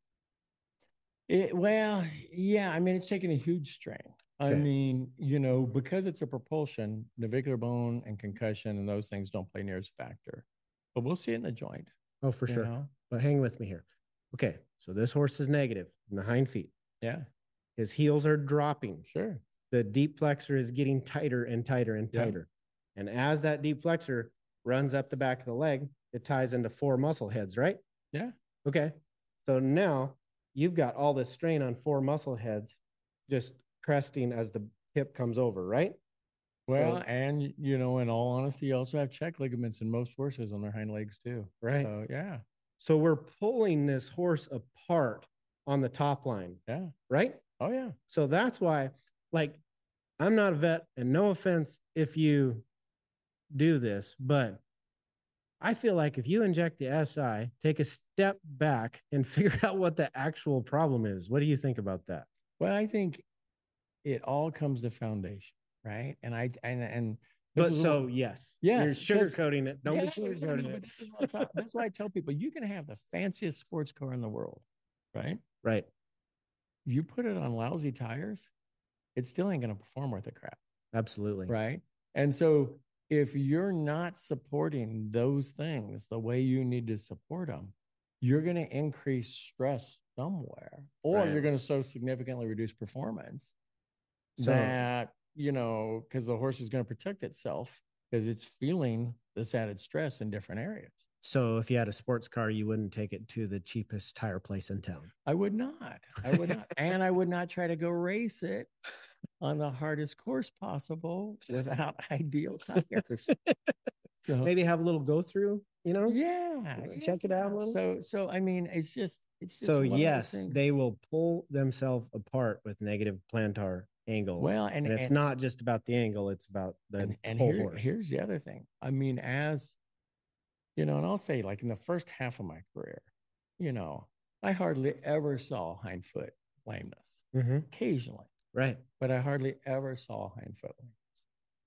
It, well, yeah, I mean, it's taking a huge strain. I Okay. mean, you know, because it's a propulsion, navicular bone and concussion and those things don't play near as a factor. But we'll see it in the joint. Oh, for you sure. know? But hang with me here. Okay, so this horse is negative in the hind feet. Yeah, His heels are dropping. sure. The deep flexor is getting tighter and tighter and Yeah. tighter. And as that deep flexor runs up the back of the leg, it ties into four muscle heads, right? Yeah. Okay. So now you've got all this strain on four muscle heads just cresting as the hip comes over, right? Well, So- and, you know, in all honesty, you also have check ligaments in most horses on their hind legs too. Right. So, yeah. So we're pulling this horse apart on the top line, Yeah. right? Oh, yeah. So that's why, like, I'm not a vet, and no offense if you do this, but I feel like if you inject the S I, take a step back and figure out what the actual problem is. What do you think about that? Well, I think it all comes to foundation, right? And I, and, and, this But is so, what- yes, Yes, you're 'cause- sugarcoating it. Don't Yeah, be yeah, yeah, sugarcoating no, it. but this is what I tell- that's why I tell people you can have the fanciest sports car in the world, right? Right. You put it on lousy tires, it still ain't going to perform worth a crap, Absolutely. right? And so if you're not supporting those things the way you need to support them, you're going to increase stress somewhere, or Right. you're going to so significantly reduce performance So- that, you know, because the horse is going to protect itself because it's feeling this added stress in different areas. So if you had a sports car, you wouldn't take it to the cheapest tire place in town. I would not. I would not. And I would not try to go race it on the hardest course possible without ideal tires. So, Maybe have a little go through, you know? yeah, Check it out a yeah. little. So, so I mean, it's just, it's just. So one of those yes, things. they will pull themselves apart with negative plantar angles. Well, and, and it's and, not just about the angle; it's about the and, and whole here- horse. here's the other thing. I mean, as you know, and I'll say, like in the first half of my career, you know, I hardly ever saw hindfoot lameness. Mhm. Occasionally, Right. but I hardly ever saw hindfoot lameness.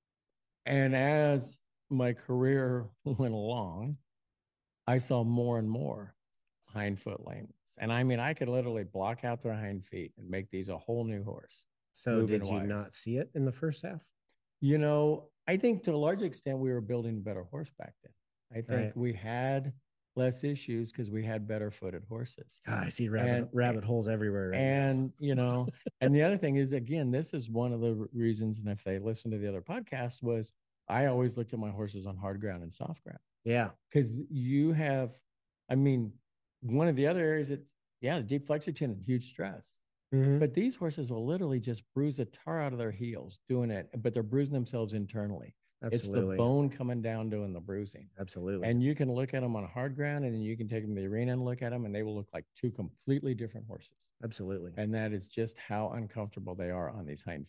And as my career went along, I saw more and more hindfoot lameness. And I mean, I could literally block out their hind feet and make these a whole new horse. So moving did you wise. not see it in the first half? You know, I think to a large extent we were building a better horse back then. I think Right. we had less issues because we had better footed horses. God, I see rabbit And- rabbit holes everywhere. Right now. And, you know, and the other thing is, again, this is one of the r- reasons, and if they listen to the other podcast, was I always looked at my horses on hard ground and soft ground. Yeah. Because you have, I mean, one of the other areas that, yeah, the deep flexor tendon, huge stress. Mhm. But these horses will literally just bruise the tar out of their heels doing it, but they're bruising themselves internally. Absolutely. It's the bone coming down doing the bruising. Absolutely. And you can look at them on hard ground, and then you can take them to the arena and look at them, and they will look like two completely different horses. Absolutely. And that is just how uncomfortable they are on these hind feet.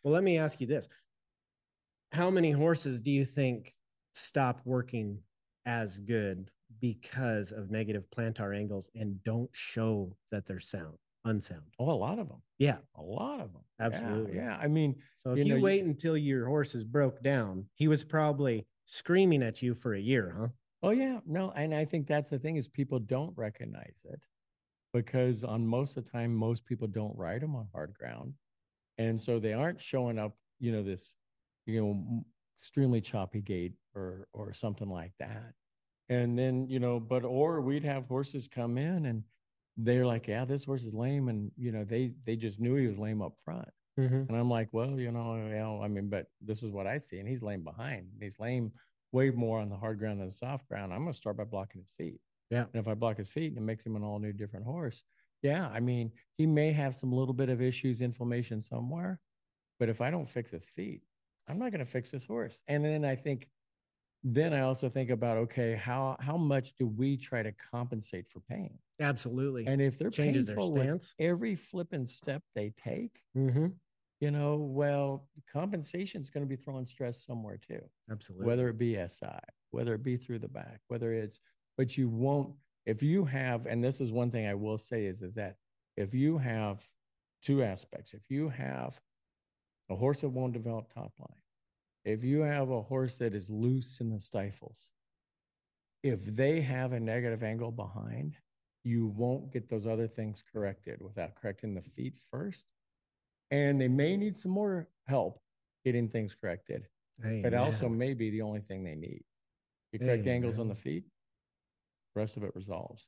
Well, let me ask you this. How many horses do you think stop working as good because of negative plantar angles and don't show that they're sound, unsound? Oh, a lot of them. Yeah, A lot of them. absolutely. Yeah. yeah. I mean, So if you you, know, wait you- until your horse is broke down, he was probably screaming at you for a year, huh? oh yeah, no, and I think that's the thing is people don't recognize it because on most of the time, most people don't ride them on hard ground, and so they aren't showing up. You know, this, you know, m- extremely choppy gait or or something like that. And then, you know, but or we'd have horses come in and they're like, yeah, this horse is lame, and you know, they they just knew he was lame up front. Mm-hmm. And I'm like, well, you know, you know, I mean, but this is what I see, and he's lame behind. He's lame way more on the hard ground than the soft ground. I'm going to start by blocking his feet. Yeah. And if I block his feet, and it makes him an all new different horse. Yeah, I mean, he may have some little bit of issues, inflammation somewhere, but if I don't fix his feet, I'm not going to fix this horse. And then I think, then I also think about, okay, how how much do we try to compensate for pain? Absolutely. And if they're Changes their painful with stance. every flipping step they take, Mm-hmm. you know, well, compensation is going to be throwing stress somewhere too, Absolutely. whether it be S I, whether it be through the back, whether it's, but you won't, if you have, and this is one thing I will say is, is that if you have two aspects, if you have a horse that won't develop top line, if you have a horse that is loose in the stifles, if they have a negative angle behind, you won't get those other things corrected without correcting the feet first. And they may need some more help getting things corrected, Amen. but also may be the only thing they need. You correct Amen. angles on the feet, the rest of it resolves.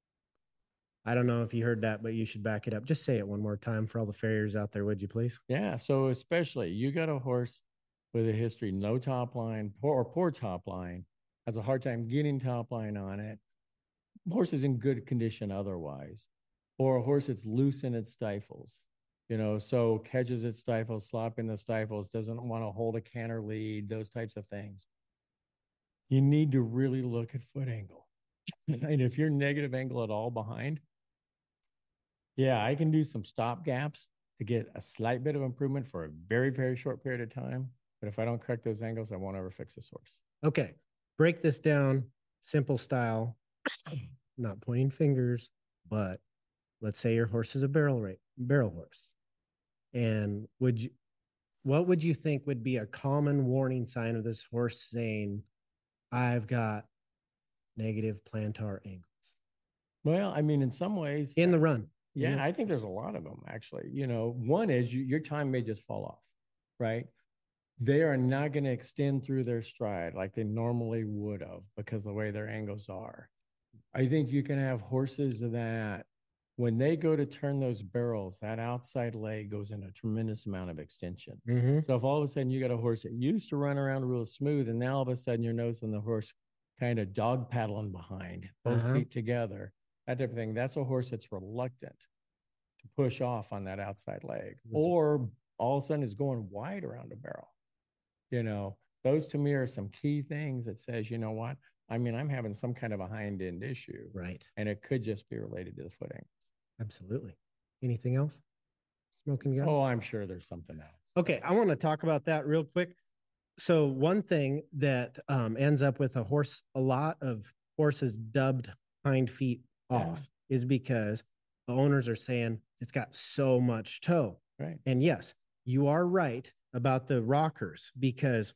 I don't know if you heard that, but you should back it up. Just say it one more time for all the farriers out there, would you please? Yeah. So especially you got a horse with a history, no top line, poor or poor top line, has a hard time getting top line on it. Horse is in good condition otherwise, or a horse that's loose in its stifles, you know, so catches its stifles, slopping the stifles, doesn't want to hold a canter lead, those types of things. You need to really look at foot angle. And if you're negative angle at all behind, yeah, I can do some stop gaps to get a slight bit of improvement for a very, very short period of time. But if I don't correct those angles, I won't ever fix this horse. Okay. Break this down, simple style, not pointing fingers, but let's say your horse is a barrel rate, barrel horse. And would you, what would you think would be a common warning sign of this horse saying, I've got negative plantar angles Well, I mean, in some ways, in the run? yeah, you know? I think there's a lot of them actually. You know, one is you, your time may just fall off, right? They are not going to extend through their stride like they normally would have because of the way their angles are. I think you can have horses that when they go to turn those barrels, that outside leg goes in a tremendous amount of extension. Mm-hmm. So if all of a sudden you got a horse that used to run around real smooth, and now all of a sudden you're noticing the horse kind of dog paddling behind, both Uh-huh. feet together, that type of thing, that's a horse that's reluctant to push off on that outside leg, or all of a sudden is going wide around a barrel. You know, those to me are some key things that says, you know what? I mean, I'm having some kind of a hind end issue, Right. and it could just be related to the foot angles. Absolutely. Anything else? Smoking gun? Oh, I'm sure there's something else. Okay, I want to talk about that real quick. So one thing that um, ends up with a horse, a lot of horses dubbed hind feet off Yeah. is because the owners are saying it's got so much toe. Right. And yes, you are right about the rockers, because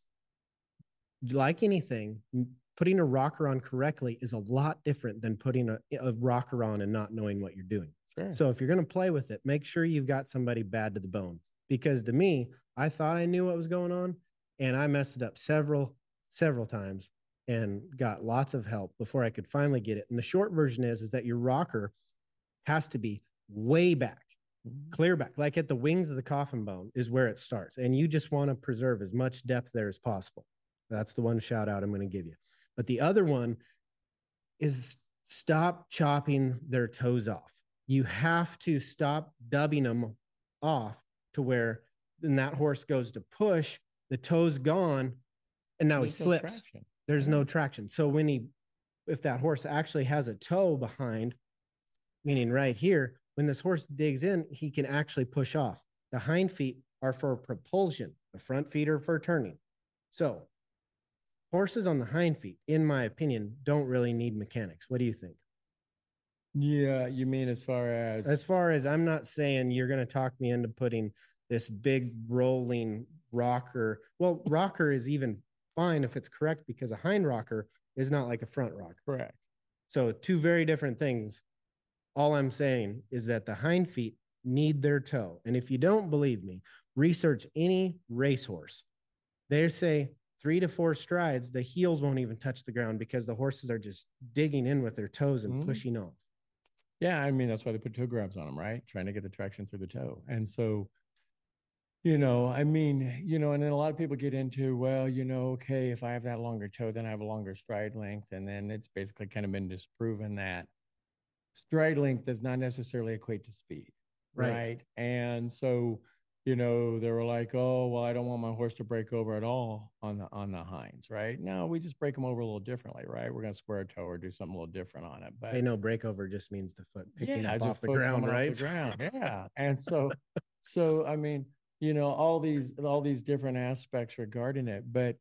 like anything, putting a rocker on correctly is a lot different than putting a, a rocker on and not knowing what you're doing. Sure. So if you're going to play with it, make sure you've got somebody bad to the bone, because to me, I thought I knew what was going on and I messed it up several, several times and got lots of help before I could finally get it. And the short version is, is that your rocker has to be way back, clear back, like at the wings of the coffin bone is where it starts. And you just want to preserve as much depth there as possible. That's the one shout out I'm going to give you. But the other one is stop chopping their toes off. You have to stop dubbing them off to where then that horse goes to push, the toe's gone, and now There's he no slips. traction. There's Yeah. no traction. So when he, if that horse actually has a toe behind, meaning right here, when this horse digs in, he can actually push off. The hind feet are for propulsion. The front feet are for turning. So horses on the hind feet, in my opinion, don't really need mechanics. What do you think? Yeah, you mean as far as As far as I'm not saying you're going to talk me into putting this big rolling rocker. Well, rocker is even fine if it's correct because a hind rocker is not like a front rocker. correct? So two very different things. All I'm saying is that the hind feet need their toe. And if you don't believe me, research any racehorse. They say three to four strides, the heels won't even touch the ground because the horses are just digging in with their toes and Mhm. pushing off. Yeah, I mean, that's why they put toe grabs on them, right? Trying to get the traction through the toe. And so, you know, I mean, you know, and then a lot of people get into, well, you know, okay, if I have that longer toe, then I have a longer stride length. And then it's basically kind of been disproven that stride length does not necessarily equate to speed. Right. Right. And so, you know, they were like, oh, well, I don't want my horse to break over at all on the on the hinds, right? No, we just break them over a little differently, right? We're gonna square a toe or do something a little different on it. But They know breakover just means the foot picking yeah, up just off the foot ground, coming off right? the ground. Yeah. And so, so I mean, you know, all these all these different aspects regarding it. But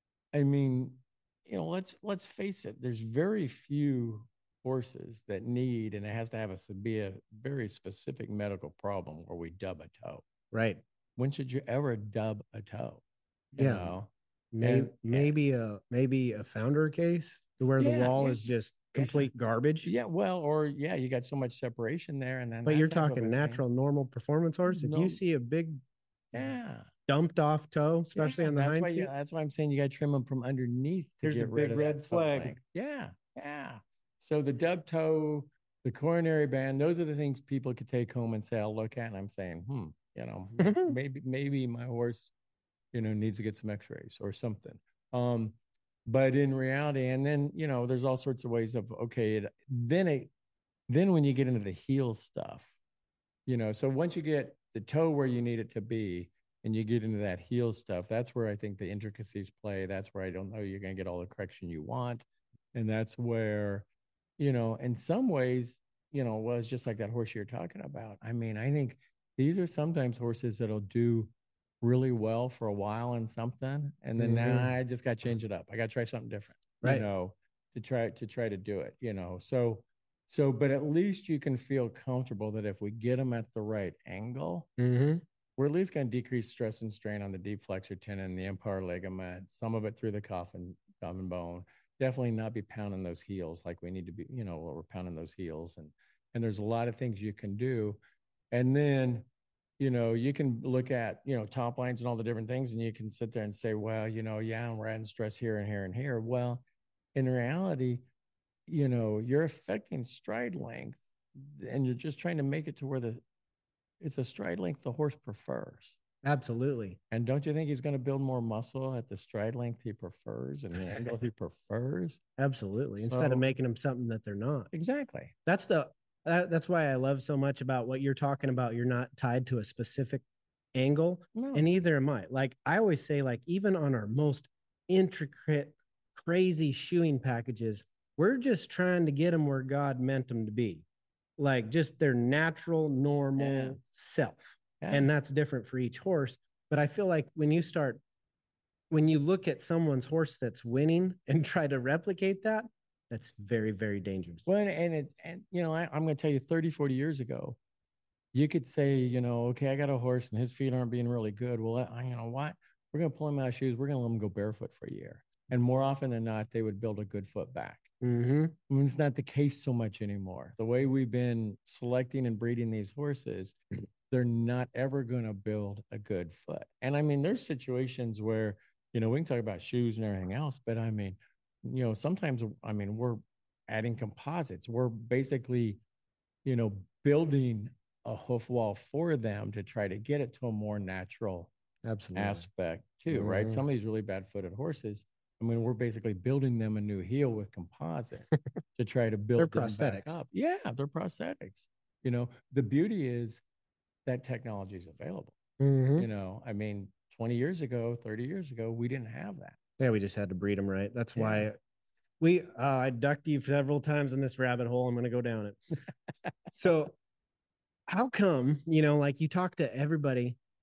I mean, you know, let's let's face it, there's very few horses that need, and it has to have a be a very specific medical problem where we dub a toe. Right. When should you ever dub a toe? You Yeah. know? Maybe And- maybe a maybe a founder case where the Yeah, wall yeah, is just yeah. complete garbage. Yeah, well, or yeah, you got so much separation there, and then But that you're type of a talking thing. natural, normal performance horse. If No. you see a big Yeah. dumped off toe, especially Yeah, on the that's hind why, feet, yeah, that's why I'm saying you got to trim them from underneath to Here's get the rid big of red that foot flag. length. Yeah, yeah. So the dub toe, the coronary band, those are the things people could take home and say, I'll look at, and I'm saying, hmm, you know, maybe maybe my horse, you know, needs to get some X-rays or something. Um, but in reality, and then you know, there's all sorts of ways of okay, it, then it, then when you get into the heel stuff, you know, so once you get the toe where you need it to be and you get into that heel stuff, that's where I think the intricacies play. That's where I don't know you're going to get all the correction you want. And that's where, you know, in some ways, you know, well, it's just like that horse you're talking about. I mean, I think these are sometimes horses that'll do really well for a while in something. And then Mhm. now I just got to change it up. I got to try something different, Right. you know, to try to try to do it, you know. So, so, but at least you can feel comfortable that if we get them at the right angle, Mhm. we're at least going to decrease stress and strain on the deep flexor tendon, the impar ligament, some of it through the coffin, common bone. Definitely not be pounding those heels like we need to be, you know, we're pounding those heels. And, and there's a lot of things you can do. And then, you know, you can look at, you know, top lines and all the different things, and you can sit there and say, well, you know, yeah, we're adding stress here and here and here. Well, in reality, you know, you're affecting stride length and you're just trying to make it to where the, it's a stride length the horse prefers. Absolutely. And don't you think he's going to build more muscle at the stride length he prefers and the angle he prefers? Absolutely. Instead So- of making them something that they're not. Exactly. That's the that, that's why I love so much about what you're talking about. You're not tied to a specific angle, No. and neither am I. Like I always say, like even on our most intricate, crazy shoeing packages, we're just trying to get them where God meant them to be, like just their natural, normal Yeah. self. Yeah. And that's different for each horse. But I feel like when you start, when you look at someone's horse that's winning and try to replicate that, that's very, very dangerous. Well, and it's, and you know, I, I'm going to tell you thirty, forty years ago, you could say, you know, okay, I got a horse and his feet aren't being really good. Well, I, you know what? We're going to pull him out of shoes. We're going to let him go barefoot for a year. And more often than not, they would build a good foot back. Mm-hmm. I mean, it's not the case so much anymore. The way we've been selecting and breeding these horses, they're not ever going to build a good foot. And I mean, there's situations where, you know, we can talk about shoes and everything else, but I mean, you know, sometimes, I mean, we're adding composites. We're basically, you know, building a hoof wall for them to try to get it to a more natural Absolutely. aspect too, right? Mhm. Some of these really bad footed horses, I mean, we're basically building them a new heel with composite to try to build They're them back prosthetics. up. Yeah, they're prosthetics. You know, the beauty is that technology is available. Mhm. You know, I mean, twenty years ago, thirty years ago, we didn't have that. Yeah, we just had to breed them right. That's Yeah. why we, uh, I ducked you several times in this rabbit hole. I'm going to go down it. So, how come, you know, like you talk to everybody,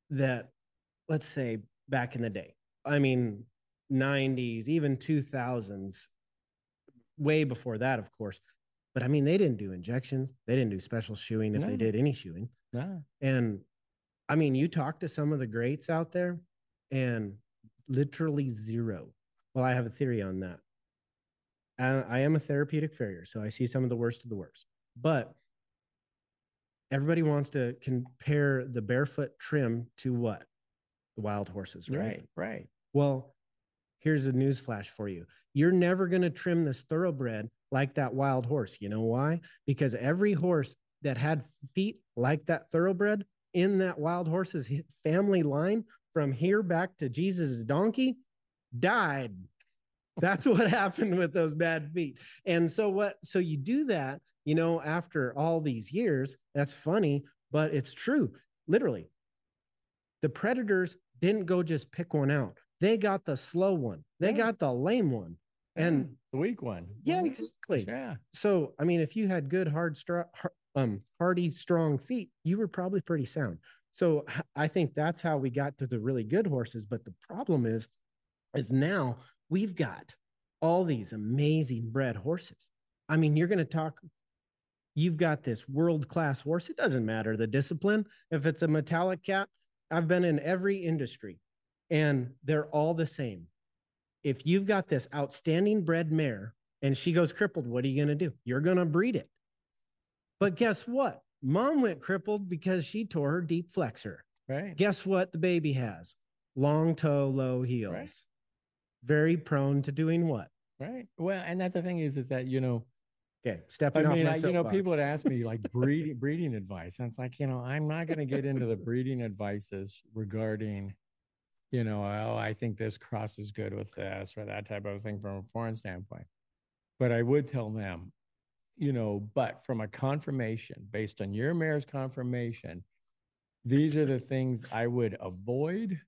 that, let's say back in the day, I mean, nineties, even two thousands, way before that, of course. But I mean, they didn't do injections. They didn't do special shoeing if No. they did any shoeing. No. And I mean, you talk to some of the greats out there and literally zero. Well, I have a theory on that. I, I am a therapeutic farrier, so I see some of the worst of the worst. But everybody wants to compare the barefoot trim to what? The wild horses, right? Right, right. Well, here's a news flash for you. You're never going to trim this thoroughbred like that wild horse. You know why? Because every horse that had feet like that thoroughbred in that wild horse's family line from here back to Jesus' donkey died. That's what happened with those bad feet. And so what, so you do that, you know, after all these years, that's funny, but it's true. Literally, the predators didn't go just pick one out. They got the slow one. They Yeah. got the lame one. And yeah, the weak one. yeah, exactly. Yeah. So, I mean, if you had good, hard, str- um, hardy, strong feet, you were probably pretty sound. So I think that's how we got to the really good horses. But the problem is, is now we've got all these amazing bred horses. I mean, you're going to talk, you've got this world-class horse. It doesn't matter the discipline. If it's a metallic cat, I've been in every industry and they're all the same. If you've got this outstanding bred mare and she goes crippled, what are you going to do? You're going to breed it. But guess what? Mom went crippled because she tore her deep flexor. Right. Guess what the baby has? Long toe, low heels. Right. Very prone to doing what? Right. Well, and that's the thing is, is that, you know, okay, stepping I off mean, my I, you know, soapbox. people would ask me like breeding, breeding advice. And it's like, you know, I'm not going to get into the breeding advices regarding, you know, oh, I think this cross is good with this or that type of thing from a foreign standpoint. But I would tell them, you know, but from a confirmation, based on your mare's confirmation, these are the things I would avoid.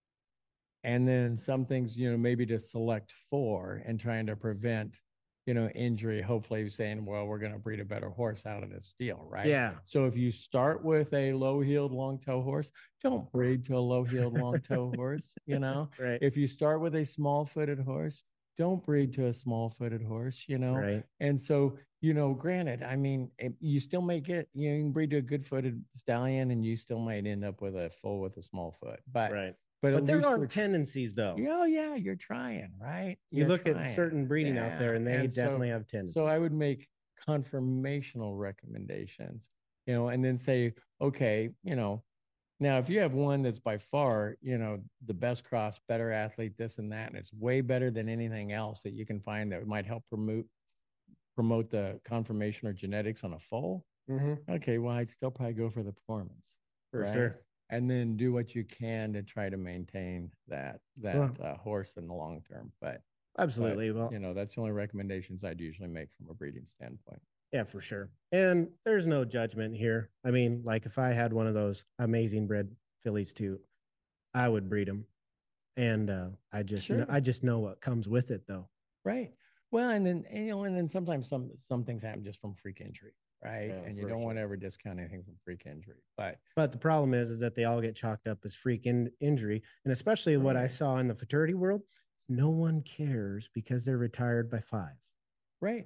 And then some things, you know, maybe to select for and trying to prevent, you know, injury, hopefully saying, well, we're going to breed a better horse out of this deal, right? Yeah. So if you start with a low-heeled long-toe horse, don't breed to a low-heeled long-toe horse, you know? Right. If you start with a small-footed horse, don't breed to a small-footed horse, you know? Right. And so, you know, granted, I mean, it, you still may get, you know, you can breed to a good-footed stallion and you still might end up with a full with a small foot. But Right. But, But there are we're, tendencies, though. oh, yeah, you're trying, right? You You're look trying. at certain breeding yeah. out there, and they and definitely so, have tendencies. So I would make conformational recommendations, you know, and then say, okay, you know, now if you have one that's by far, you know, the best cross, better athlete, this and that, and it's way better than anything else that you can find that might help promote promote the conformation or genetics on a foal. Mm-hmm. Okay, well, I'd still probably go for the performance. For right? sure. And then do what you can to try to maintain that that Well, uh, horse in the long term. But absolutely. but, Well, you know, that's the only recommendations I'd usually make from a breeding standpoint. yeah, for sure. And there's no judgment here. I mean, like if I had one of those amazing bred fillies too, I would breed them. And uh, I just, Sure. know, I just know what comes with it, though. Right. Well, and then and, you know, and then sometimes some some things happen just from freak injury, right? Yeah, and you for don't sure. want to ever discount anything from freak injury. But But the problem is, is that they all get chalked up as freak in- injury, and especially what I Right. saw in the fraternity world, is no one cares because they're retired by five. right.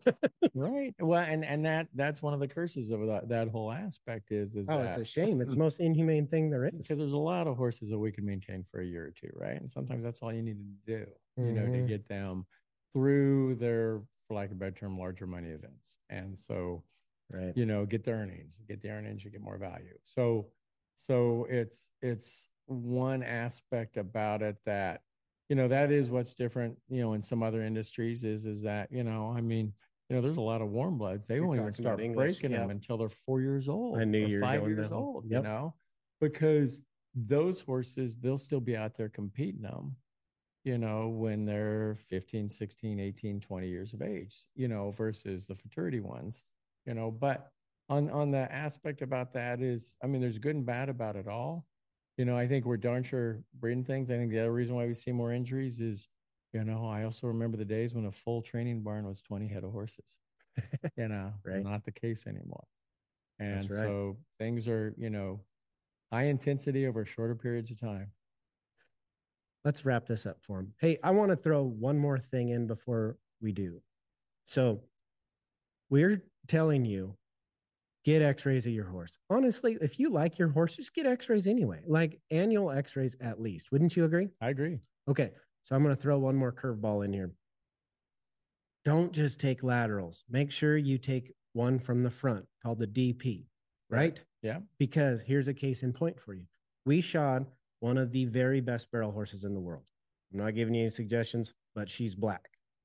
right. Well, and and that that's one of the curses of that, that whole aspect is is Oh, that it's a shame. It's the most inhumane thing there is. because there's a lot of horses that we can maintain for a year or two, right? And sometimes that's all you need to do, you know, to Mhm. get them through their, for lack of a better term, larger money events. And so, Right. you know, get the earnings, get the earnings, you get more value. So, so it's it's one aspect about it that, you know, that is what's different, you know, in some other industries is is that, you know, I mean, you know, there's a lot of warm bloods. They You're won't even talking about start English, breaking them yep. until they're four years old I knew or you were five going years that way. old, you Yep. know, because those horses, they'll still be out there competing them, you know, when they're fifteen, sixteen, eighteen, twenty years of age, you know, versus the fraternity ones, you know, but on, on the aspect about that is, I mean, there's good and bad about it all. You know, I think we're darn sure breeding things. I think the other reason why we see more injuries is, you know, I also remember the days when a full training barn was twenty head of horses, you know, Right. not the case anymore. And That's right. so things are, you know, high intensity over shorter periods of time. Let's wrap this up for him. Hey, I want to throw one more thing in before we do. So we're telling you, get x-rays of your horse. Honestly, if you like your horse, just get x-rays anyway, like annual x-rays at least. Wouldn't you agree? I agree. Okay, so I'm going to throw one more curveball in here. Don't just take laterals. Make sure you take one from the front called the D P, right? Right. Yeah. Because here's a case in point for you. We shod one of the very best barrel horses in the world. I'm not giving you any suggestions, but she's black.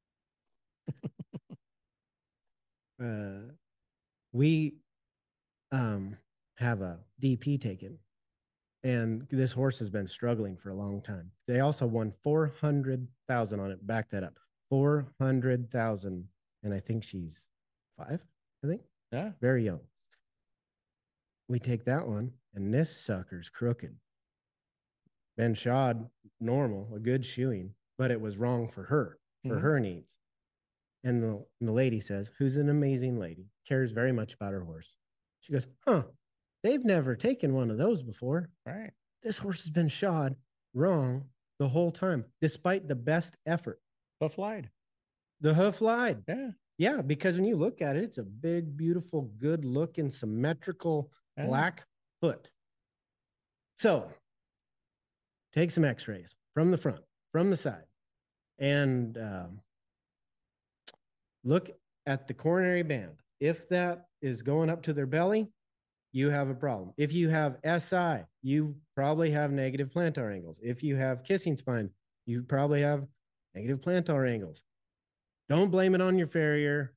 uh, we um, have a D P taken, and this horse has been struggling for a long time. They also won four hundred thousand on it. Back that up. four hundred thousand. And I think she's five, I think. Yeah. Very young. We take that one, and this sucker's crooked. Been shod normal, a good shoeing, but it was wrong for her, for Mm-hmm. her needs. And the, and the lady says, who's an amazing lady, cares very much about her horse. She goes, huh, they've never taken one of those before. Right. This horse has been shod wrong the whole time, despite the best effort. Hoof lied. The hoof lied. Yeah. Yeah, because when you look at it, it's a big, beautiful, good looking, symmetrical Yeah. black foot. So take some x-rays from the front, from the side, and um, look at the coronary band. If that is going up to their belly, you have a problem. If you have S I, you probably have negative plantar angles. If you have kissing spine, you probably have negative plantar angles. Don't blame it on your farrier.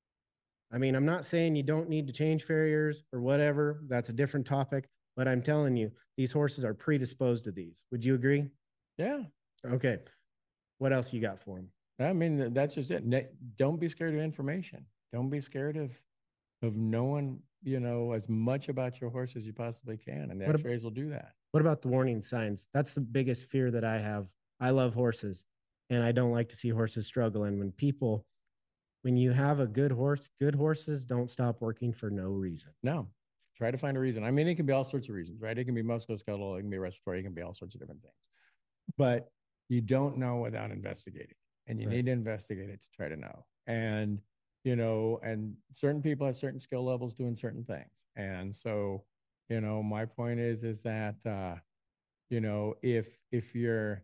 I mean, I'm not saying you don't need to change farriers or whatever. That's a different topic. But I'm telling you, these horses are predisposed to these. Would you agree? Yeah. Okay. What else you got for them? I mean, that's just it. Ne- Don't be scared of information. Don't be scared of of knowing, you know, as much about your horse as you possibly can. And the What ab- x-rays will do that. What about the warning signs? That's the biggest fear that I have. I love horses, and I don't like to see horses struggle. And when people, when you have a good horse, good horses don't stop working for no reason. No. Try to find a reason. I mean, it can be all sorts of reasons, right? It can be musculoskeletal, it can be respiratory, it can be all sorts of different things. But you don't know without investigating. And you Right. need to investigate it to try to know. And, you know, and certain people have certain skill levels doing certain things. And so, you know, my point is, is that, uh, you know, if, if you're,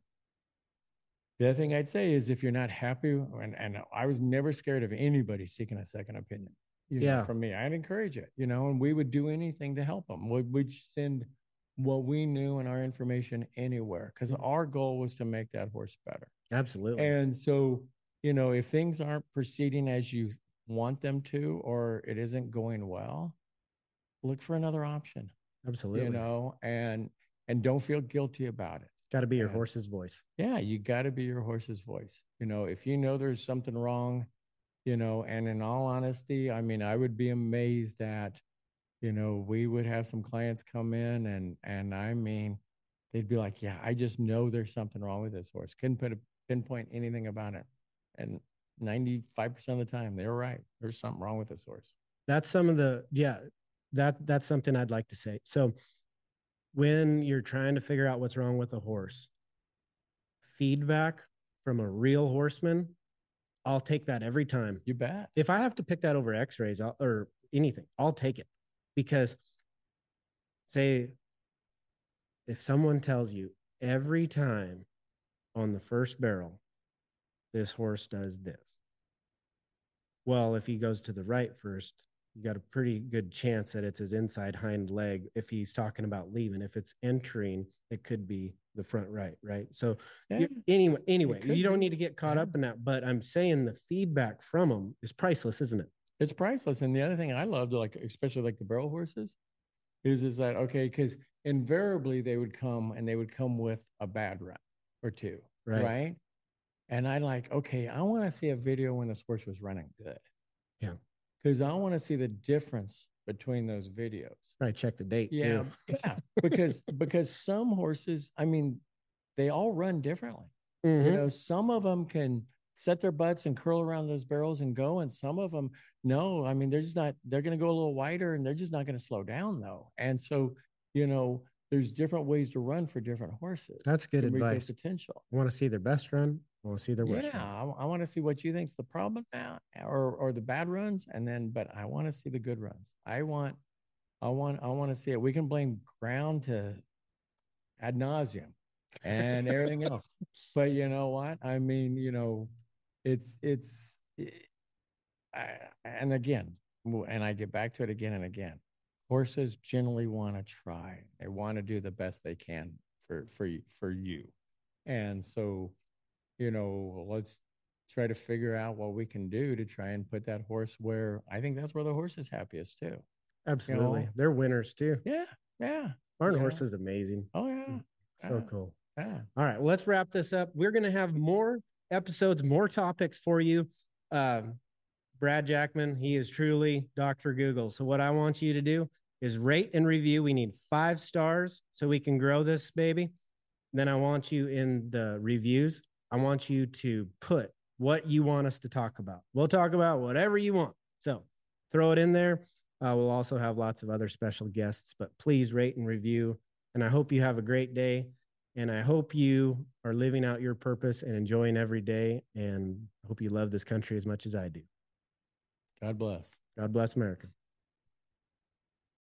the other thing I'd say is if you're not happy, and, and I was never scared of anybody seeking a second opinion, you Yeah. know, from me, I'd encourage it, you know, and we would do anything to help them. We'd, we'd send what we knew and our information anywhere, because our goal was to make that horse better. Absolutely. And so, you know, if things aren't proceeding as you want them to, or it isn't going well, look for another option. Absolutely. You know, and and don't feel guilty about it. Got to be your Yeah. horse's voice. Yeah, you got to be your horse's voice. You know, if you know there's something wrong, you know, and in all honesty, I mean, I would be amazed that, you know, we would have some clients come in and and I mean, they'd be like, yeah, I just know there's something wrong with this horse. Couldn't put a pinpoint anything about it. And ninety-five percent of the time, they were right. There's something wrong with this horse. That's some of the, yeah, that that's something I'd like to say. So when you're trying to figure out what's wrong with a horse, feedback from a real horseman, I'll take that every time. You bet. If I have to pick that over x-rays I'll, or anything, I'll take it. Because say, if someone tells you every time on the first barrel, this horse does this. Well, if he goes to the right first, you got a pretty good chance that it's his inside hind leg. If he's talking about leaving, if it's entering, it could be the front right, right? So Yeah. you- anyway, anyway, could you don't be. need to get caught Yeah. up in that. But I'm saying the feedback from them is priceless, isn't it? It's priceless. And the other thing I loved, like especially like the barrel horses, is is that okay? Because invariably they would come and they would come with a bad run or two, Right. right? And I like, okay, I want to see a video when this horse was running good. Yeah. Because I want to see the difference between those videos. Right. Check the date. Yeah, too. yeah. Because because some horses, I mean, they all run differently. You Mhm. know, some of them can set their butts and curl around those barrels and go, and some of them, no. I mean, they're just not. They're going to go a little wider, and they're just not going to slow down though. And so, you know, there's different ways to run for different horses. That's good to meet their advice. potential. I want to see their best run. I want to see their worst Yeah, run. I, I want to see what you think's the problem now, or or the bad runs, and then, but I want to see the good runs. I want, I want, I want to see it. We can blame ground to ad nauseum and everything else, but you know what? I mean, you know, it's it's, I, and again, and I get back to it again and again. Horses generally want to try. They want to do the best they can for for for you, and so, you know, let's try to figure out what we can do to try and put that horse where I think that's where the horse is happiest too. Absolutely. You know? They're winners too. Yeah, yeah. Barn You horse know? is amazing. Oh yeah, So yeah, cool. yeah. All right, well, let's wrap this up. We're going to have more episodes, more topics for you. Um, Brad Jackman, he is truly Doctor Google. So what I want you to do is rate and review. We need five stars so we can grow this baby. Then I want you in the reviews, I want you to put what you want us to talk about. We'll talk about whatever you want. So throw it in there. Uh, we'll also have lots of other special guests, but please rate and review. And I hope you have a great day. And I hope you are living out your purpose and enjoying every day. And I hope you love this country as much as I do. God bless. God bless America.